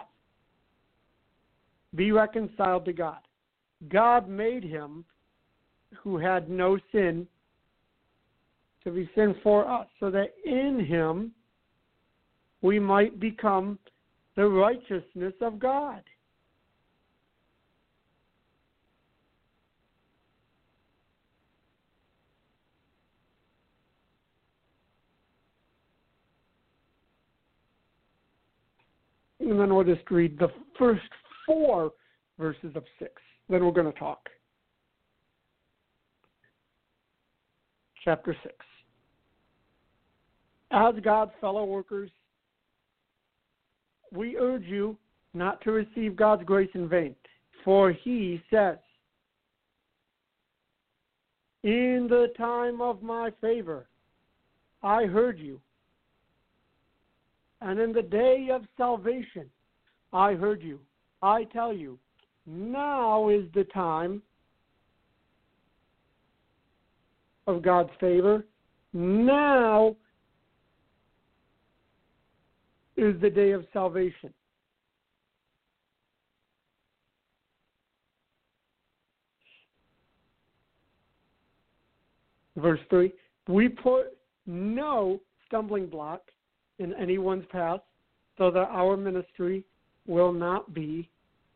Speaker 2: be reconciled to God. God made him who had no sin to be sin for us, so that in him we might become the righteousness of God. And then we'll just read the first four verses of six. Then we're going to talk. Chapter six. As God's fellow workers, we urge you not to receive God's grace in vain. For he says, in the time of my favor, I heard you. And in the day of salvation, I heard you. I tell you, now is the time of God's favor. Now is the day of salvation. Verse three, we put no stumbling block in anyone's path, so that our ministry will not be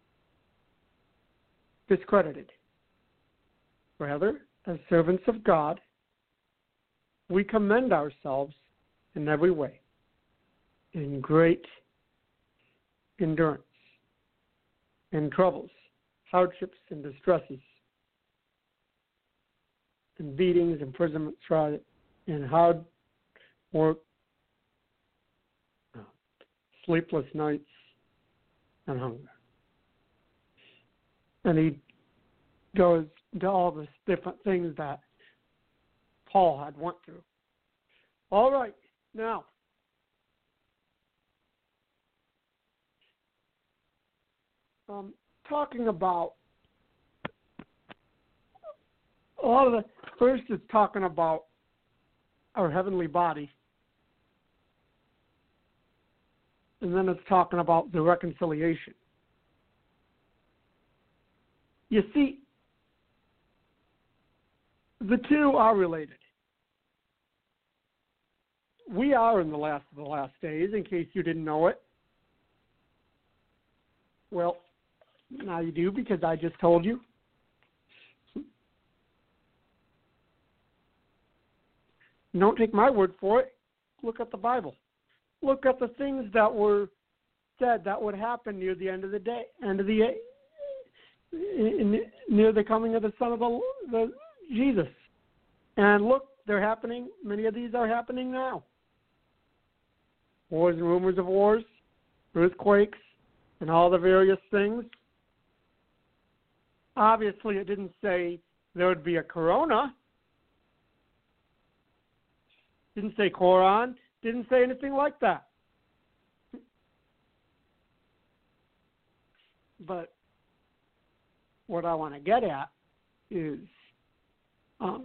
Speaker 2: discredited. Rather, as servants of God, we commend ourselves in every way, in great endurance, in troubles, hardships, and distresses, in beatings, imprisonment, trial, in hard work, sleepless nights, and hunger. And he goes to all the different things that Paul had went through. All right, now, um, talking about a lot of the first it's talking about our heavenly body, and then it's talking about the reconciliation. You see, the two are related. We are in the last of the last days, in case you didn't know it. Well, now you do, because I just told you. Don't take my word for it. Look at the Bible. Look at the things that were said that would happen near the end of the day, end of the near the coming of the Son of the, the Jesus. And look, they're happening. Many of these are happening now. Wars and rumors of wars, earthquakes, and all the various things. Obviously, it didn't say there would be a corona. Didn't say Quran. Didn't say anything like that. But what I want to get at is um,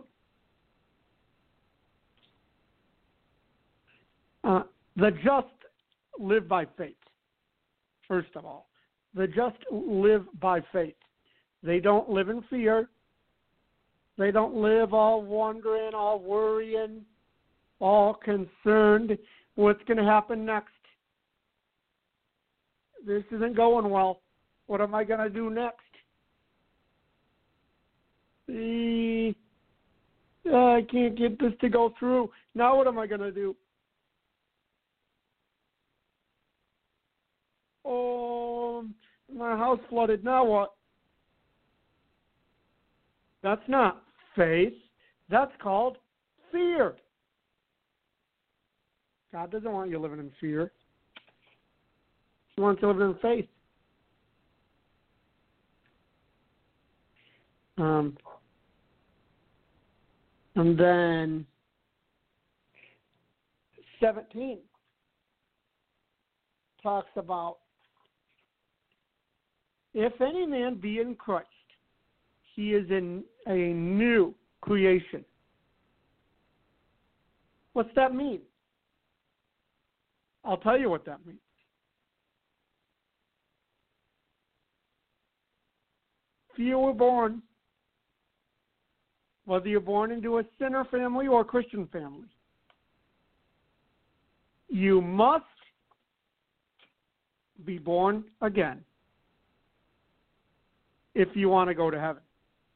Speaker 2: uh, the just live by faith, first of all. The just live by faith. They don't live in fear. They don't live all wondering, all worrying, all concerned what's going to happen next. This isn't going well. What am I going to do next? The, uh, I can't get this to go through. Now what am I going to do? Oh, my house flooded. Now what? That's not faith. That's called fear. God doesn't want you living in fear. He wants you living in faith. Um, and then seventeen talks about, if any man be in Christ, he is in a new creation. What's that mean? I'll tell you what that means. If you were born, whether you're born into a sinner family or a Christian family, you must be born again if you want to go to heaven.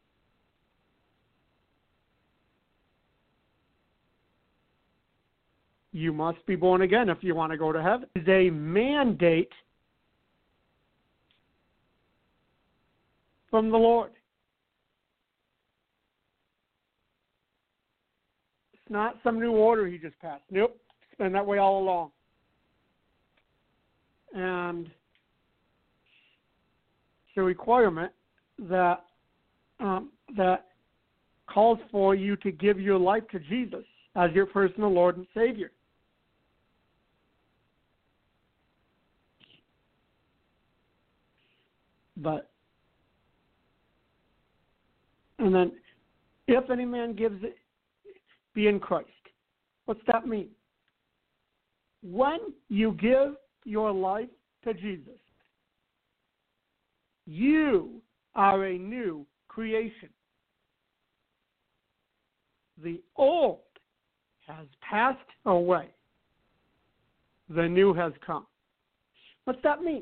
Speaker 2: You must be born again if you want to go to heaven. It's a mandate from the Lord. It's not some new order he just passed. Nope. It's been that way all along. And it's a requirement that um, that calls for you to give your life to Jesus as your personal Lord and Savior. But, and then, if any man gives it, be in Christ. What's that mean? When you give your life to Jesus, you are a new creation. The old has passed away. The new has come. What's that mean?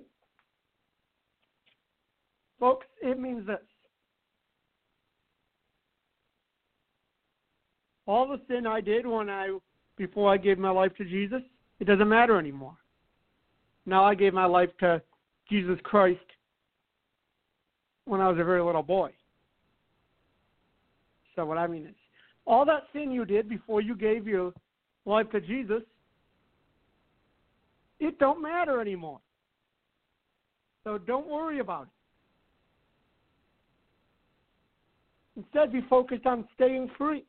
Speaker 2: Folks, it means this. All the sin I did when I before I gave my life to Jesus, it doesn't matter anymore. Now I gave my life to Jesus Christ when I was a very little boy. So what I mean is, all that sin you did before you gave your life to Jesus, it don't matter anymore. So don't worry about it. Instead, be focused on staying free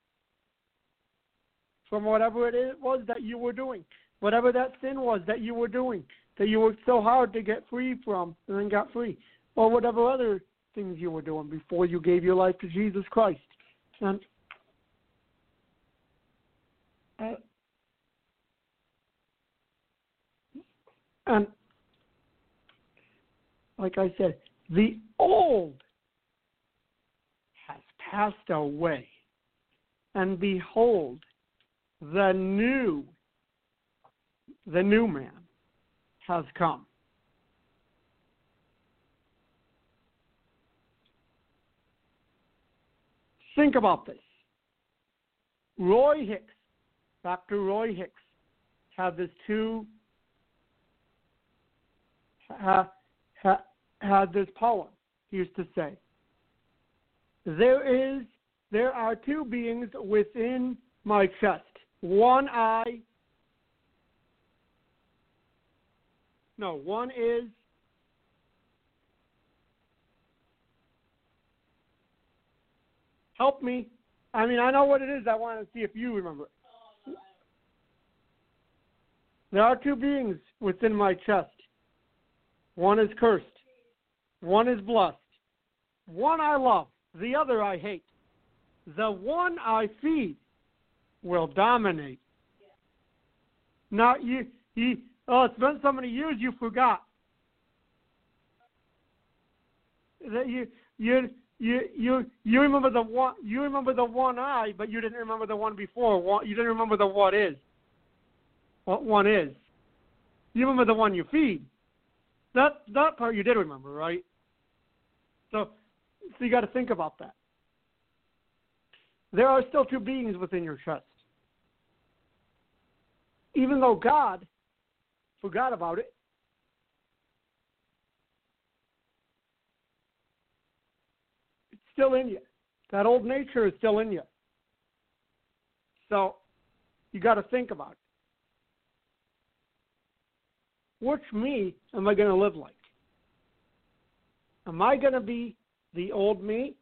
Speaker 2: from whatever it is, was that you were doing, whatever that sin was that you were doing, that you worked so hard to get free from and then got free, or whatever other things you were doing before you gave your life to Jesus Christ. And uh, and like I said, the old has passed away, and behold, the new, the new man has come. Think about this. Roy Hicks, Doctor Roy Hicks, had this two, ha, ha, had this poem. He used to say, "There is, there are two beings within my chest. One I, no, one is." Help me. I mean, I know what it is. I want to see if you remember it. There are two beings within my chest. One is cursed. One is blessed. One I love. The other I hate. The one I feed will dominate. Now, you, you, oh, it's been so many years you forgot. That you, you, You you you remember the one you remember the one eye, but you didn't remember the one before. One, you didn't remember the what is. What one is. You remember the one you feed. That that part you did remember, right? So so you got to think about that. There are still two beings within your chest. Even though God forgot about it, still in you. That old nature is still in you. So you got to think about it. Which me am I going to live like? Am I going to be the old me?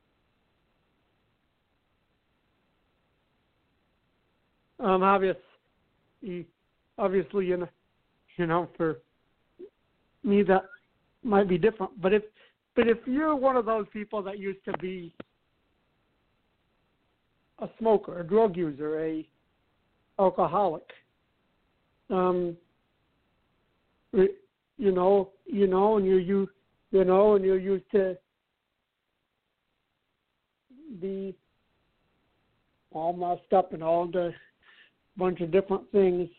Speaker 2: Um, obvious, obviously, you know, you know, for me that might be different. But if But if you're one of those people that used to be a smoker, a drug user, a alcoholic, um, you know, you know, and you you you know, and you're used to be all messed up and all the bunch of different things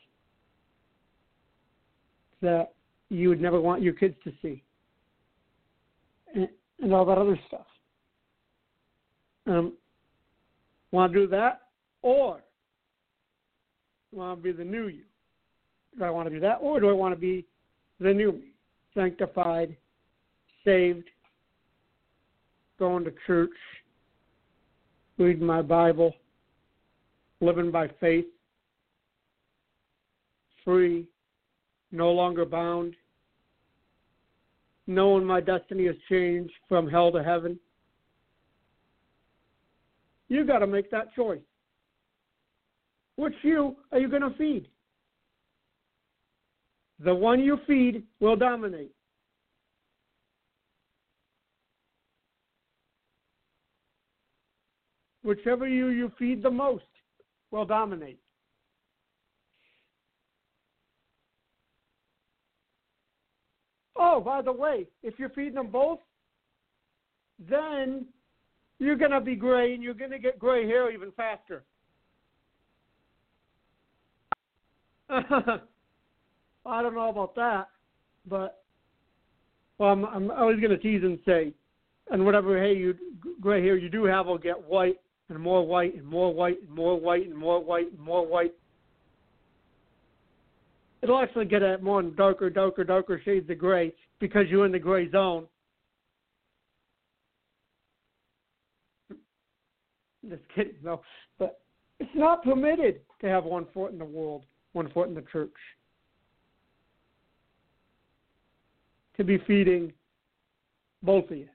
Speaker 2: that you would never want your kids to see. And, and all that other stuff. Um, want to do that? Or want to be the new you? Do I want to do that? Or do I want to be the new me? Sanctified, saved, going to church, reading my Bible, living by faith, free, no longer bound, knowing my destiny has changed from hell to heaven. You got to make that choice. Which you are you going to feed? The one you feed will dominate. Whichever you you feed the most will dominate. Oh, by the way, if you're feeding them both, then you're going to be gray, and you're going to get gray hair even faster. I don't know about that, but well, I'm, I'm always going to tease and say, and whatever hair you, gray hair you do have will get white and more white and more white and more white and more white and more white. It'll actually get at more darker, darker, darker shades of gray because you're in the gray zone. Just kidding, no. But it's not permitted to have one foot in the world, one foot in the church. To be feeding both of you.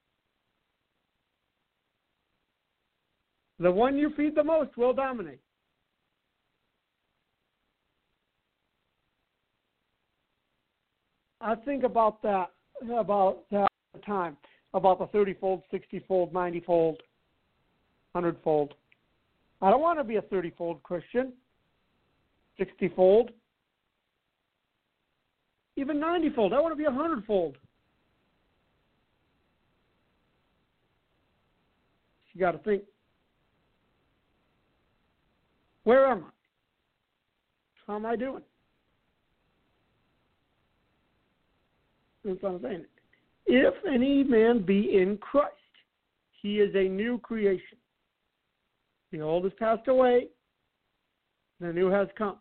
Speaker 2: The one you feed the most will dominate. I think about that about that time, about the thirty-fold, sixty-fold, ninety-fold, one hundred-fold. I don't want to be a thirty-fold Christian. sixty-fold, even ninety-fold. I want to be one hundred-fold. You got to think, where am I? How am I doing? That's what I'm saying. If any man be in Christ, he is a new creation. The old has passed away, the new has come.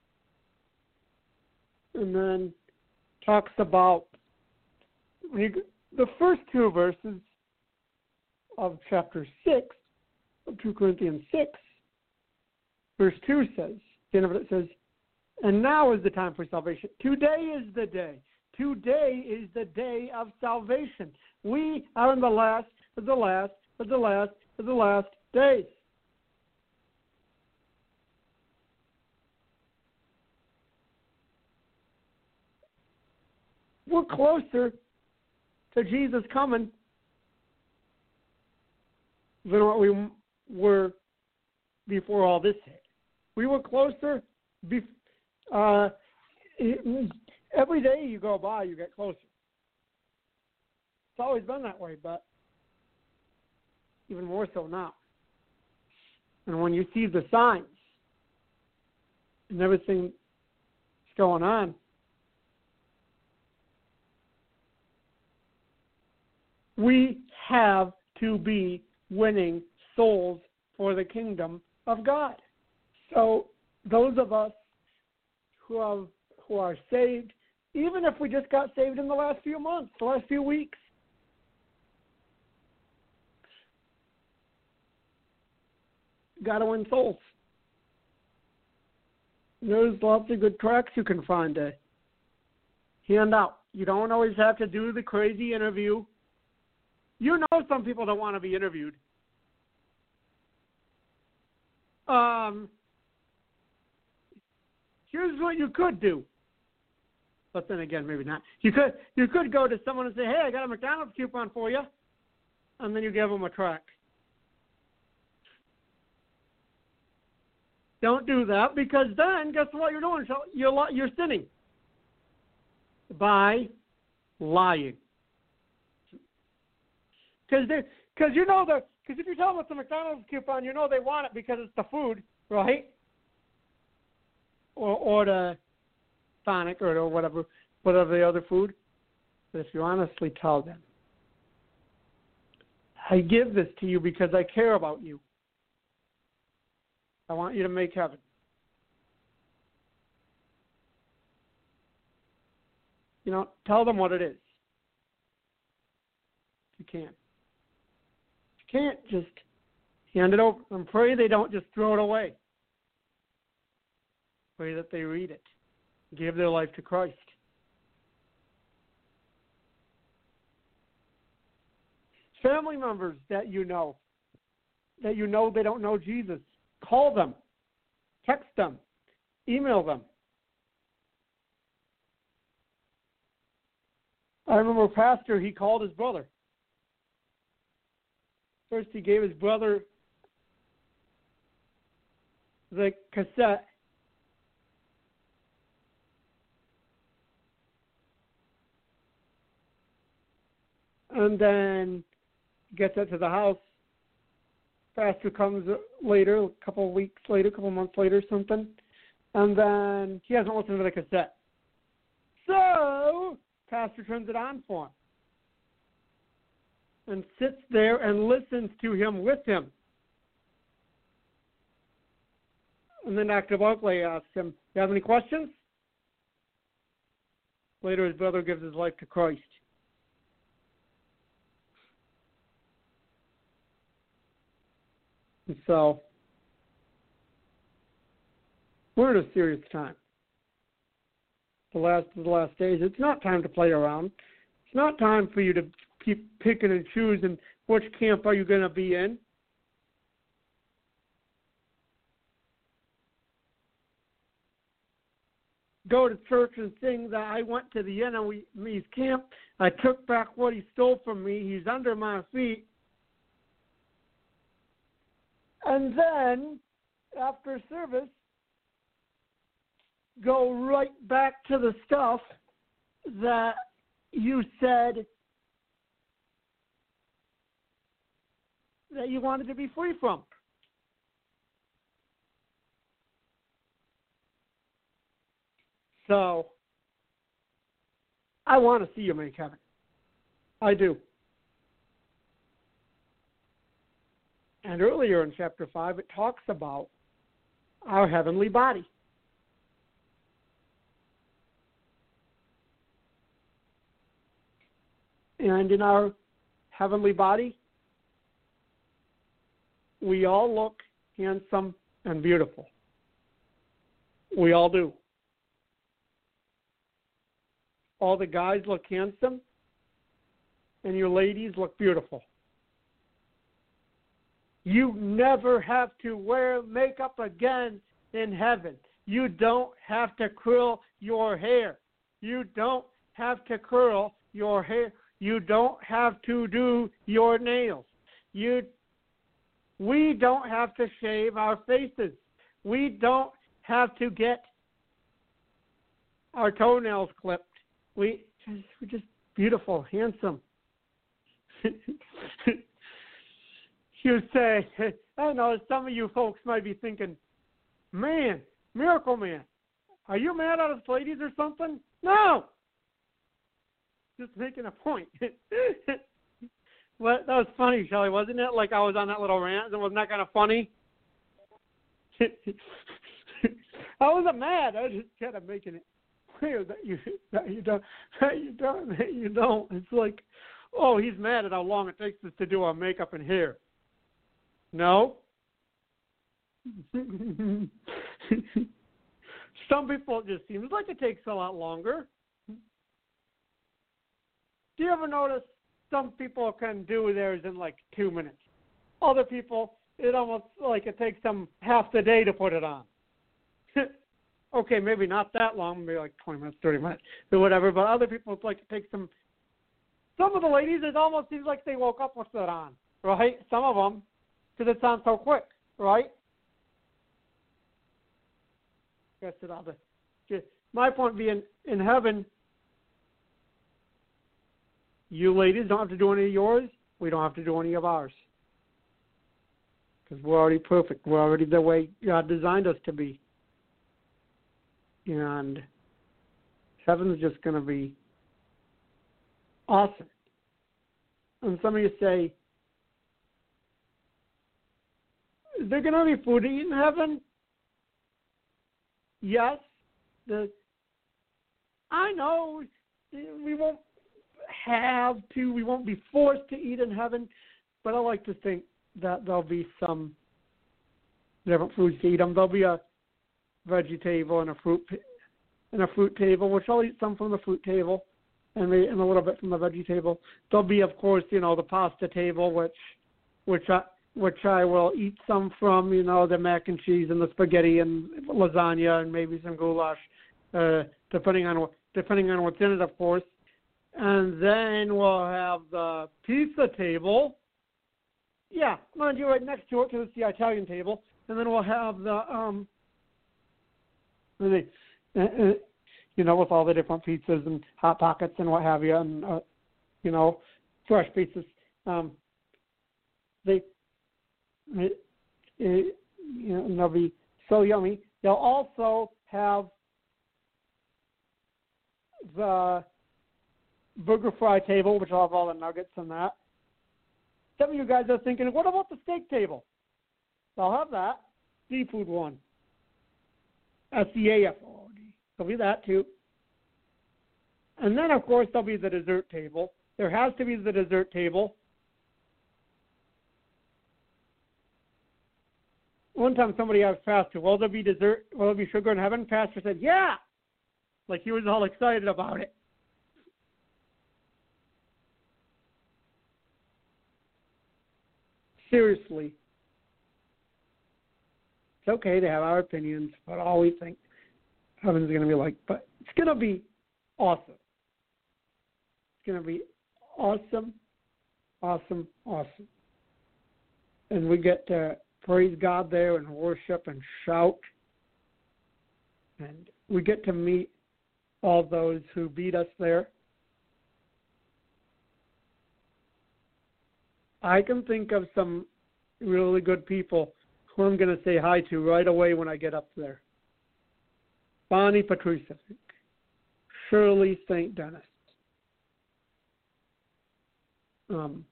Speaker 2: And then talks about when you, the first two verses of chapter six, of two Corinthians six, verse two says, the end of it says, and now is the time for salvation. Today is the day. Today is the day of salvation. We are in the last of the last of the last of the last days. We're closer to Jesus coming than what we were before all this hit. We were closer. Be, uh, every day you go by, you get closer. It's always been that way, but even more so now. And when you see the signs and everything that's going on, we have to be winning souls for the kingdom of God. So those of us who have who are saved, even if we just got saved in the last few months, the last few weeks, got to win souls. There's lots of good tracks you can find to hand out. You don't always have to do the crazy interview. You know some people don't want to be interviewed. Um, here's what you could do. But then again, maybe not. You could you could go to someone and say, hey, I got a McDonald's coupon for you. And then you give them a track. Don't do that, because then guess what you're doing? So you're, you're sinning by lying. Because because you know the because if you tell them it's a McDonald's coupon, you know they want it because it's the food, right? Or or the Sonic or, or whatever whatever the other food. But if you honestly tell them, I give this to you because I care about you. I want you to make heaven. You know, tell them what it is. You can't. You can't just hand it over and pray they don't just throw it away. Pray that they read it. Give their life to Christ. Family members that you know, that you know they don't know Jesus, call them, text them, email them. I remember a pastor, he called his brother. First he gave his brother the cassette. And then gets it to the house. Pastor comes later, a couple of weeks later, a couple of months later, something, and then he hasn't listened to the cassette. So Pastor turns it on for him and sits there and listens to him with him. And then Doctor Barclay asks him, you have any questions? Later his brother gives his life to Christ. And so, we're in a serious time. The last of the last days. It's not time to play around. It's not time for you to keep picking and choosing which camp are you going to be in. Go to church and sing that I went to the enemy's camp. I took back what he stole from me. He's under my feet. And then, after service, go right back to the stuff that you said that you wanted to be free from. So, I want to see you make heaven. I do. And earlier in chapter five, it talks about our heavenly body. And in our heavenly body, we all look handsome and beautiful. We all do. All the guys look handsome, and your ladies look beautiful. You never have to wear makeup again in heaven. You don't have to curl your hair. You don't have to curl your hair. You don't have to do your nails. You, we don't have to shave our faces. We don't have to get our toenails clipped. We just, we're just beautiful, handsome. You say, I know some of you folks might be thinking, man, Miracle Man, are you mad at us ladies or something? No. Just making a point. Well, that was funny, Shelley, wasn't it? Like I was on that little rant. Wasn't that kind of funny? I wasn't mad. I was just kind of making it clear that you that you don't that you don't that you don't. It's like, oh, he's mad at how long it takes us to do our makeup and hair. No. Some people, it just seems like it takes a lot longer. Do you ever notice some people can do theirs in like two minutes? Other people, it almost like it takes them half the day to put it on. Okay, maybe not that long, maybe like twenty minutes, thirty minutes, or whatever, but other people, it's like it takes them. Some of the ladies, it almost seems like they woke up with it on, right? Some of them, because it's on so quick, right? Guess it all. Just my point being, in heaven, you ladies don't have to do any of yours. We don't have to do any of ours. Because we're already perfect. We're already the way God designed us to be. And heaven's just going to be awesome. And some of you say, is there going to be food to eat in heaven? Yes. The, I know we won't have to, we won't be forced to eat in heaven, but I like to think that there'll be some different foods to eat. Them. There'll be a veggie table and a fruit and a fruit table, which I'll eat some from the fruit table and, and a little bit from the veggie table. There'll be, of course, you know, the pasta table, which which I which I will eat some from, you know, the mac and cheese and the spaghetti and lasagna and maybe some goulash, uh, depending on what depending on what's in it, of course. And then we'll have the pizza table. Yeah, mind you, right next to it because it's the Italian table. And then we'll have the um, the, uh, you know, with all the different pizzas and hot pockets and what have you, and uh, you know, fresh pizzas. Um, they, it, it, you know, and they'll be so yummy. They'll also have the burger fry table, which will have all the nuggets and that. Some of you guys are thinking, what about the steak table? They'll have that. Seafood one. S E A F O D. There'll be that too. And then, of course, there'll be the dessert table. There has to be the dessert table. One time somebody asked Pastor, will there be dessert, will there be sugar in heaven? Pastor said, yeah. Like he was all excited about it. Seriously. It's okay to have our opinions about all we think heaven's going to be like, but it's going to be awesome. It's going to be awesome, awesome, awesome. And we get to praise God there and worship and shout and we get to meet all those who beat us there. I can think of some really good people who I'm going to say hi to right away when I get up there. Bonnie Patricia, Shirley Saint Dennis, um,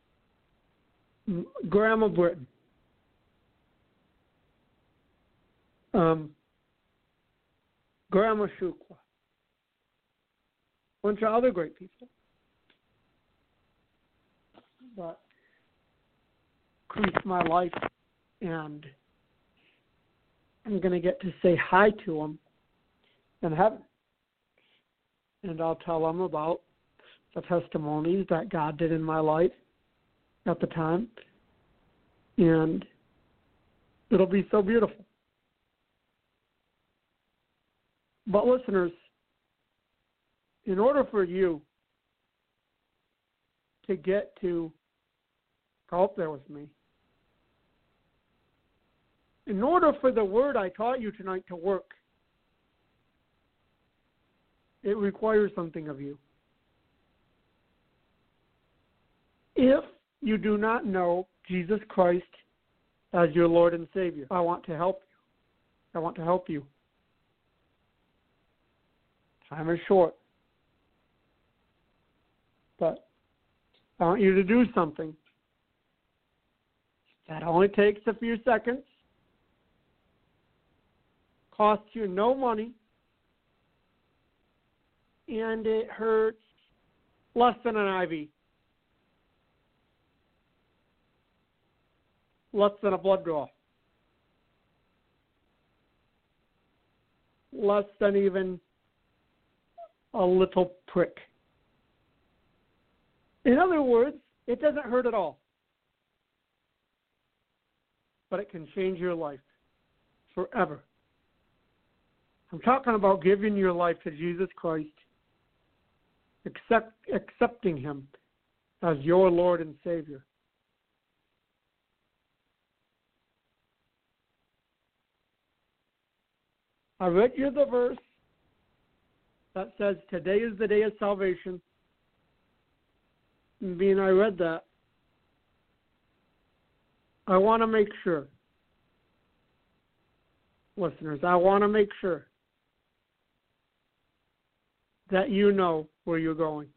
Speaker 2: Grandma Britton, um, Grandma Shukla, a bunch of other great people. But increase my life, and I'm going to get to say hi to them in heaven. And I'll tell them about the testimonies that God did in my life at the time. And it'll be so beautiful. But listeners, in order for you to get to go up there with me, in order for the word I taught you tonight to work, it requires something of you. If you do not know Jesus Christ as your Lord and Savior, I want to help you. I want to help you. Time is short. But I want you to do something that only takes a few seconds, costs you no money, and it hurts less than an I V, less than a blood draw, less than even a little prick. In other words, it doesn't hurt at all, but it can change your life forever. I'm talking about giving your life to Jesus Christ, accept, accepting Him as your Lord and Savior. I read you the verse that says, today is the day of salvation. And being I read that, I want to make sure, listeners, I want to make sure that you know where you're going.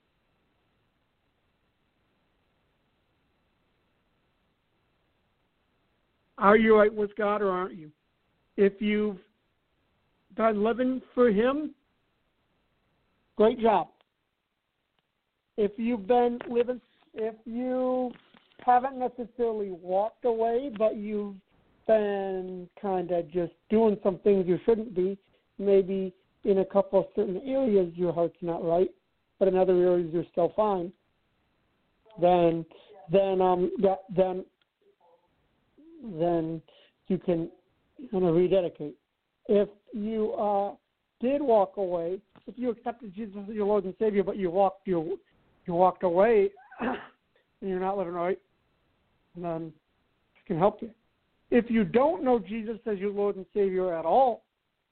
Speaker 2: Are you right with God or aren't you? If you've been living for Him, great job. If you've been living, if you haven't necessarily walked away, but you've been kind of just doing some things you shouldn't be, maybe in a couple of certain areas your heart's not right, but in other areas you're still fine, then then um that, then then you can kind of rededicate. If you uh, did walk away, if you accepted Jesus as your Lord and Savior, but you walked you you walked away and you're not living right, then I can help you. If you don't know Jesus as your Lord and Savior at all,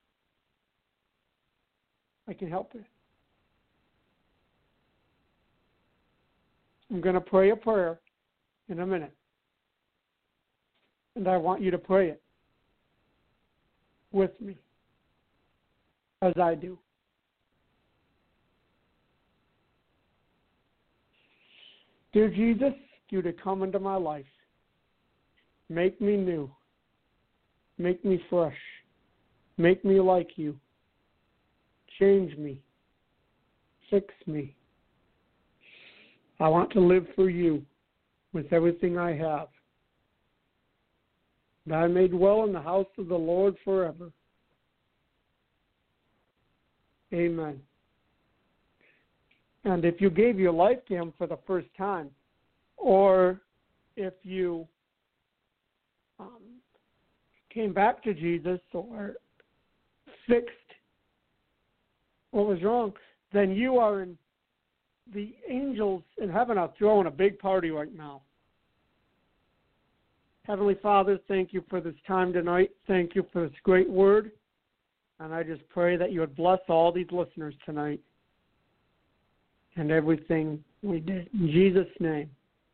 Speaker 2: I can help you. I'm going to pray a prayer in a minute, and I want you to pray it with me as I do. Dear Jesus, you to come into my life. Make me new. Make me fresh. Make me like you. Change me. Fix me. I want to live for you with everything I have. And I may dwell in the house of the Lord forever. Amen. And if you gave your life to Him for the first time, or if you um, came back to Jesus or fixed what was wrong, then you are in the angels in heaven are throwing a big party right now. Heavenly Father, thank you for this time tonight. Thank you for this great word. And I just pray that you would bless all these listeners tonight and everything we did. In Jesus' name,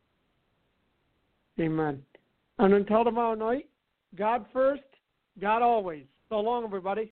Speaker 2: amen. And until tomorrow night, God first, God always. So long, everybody.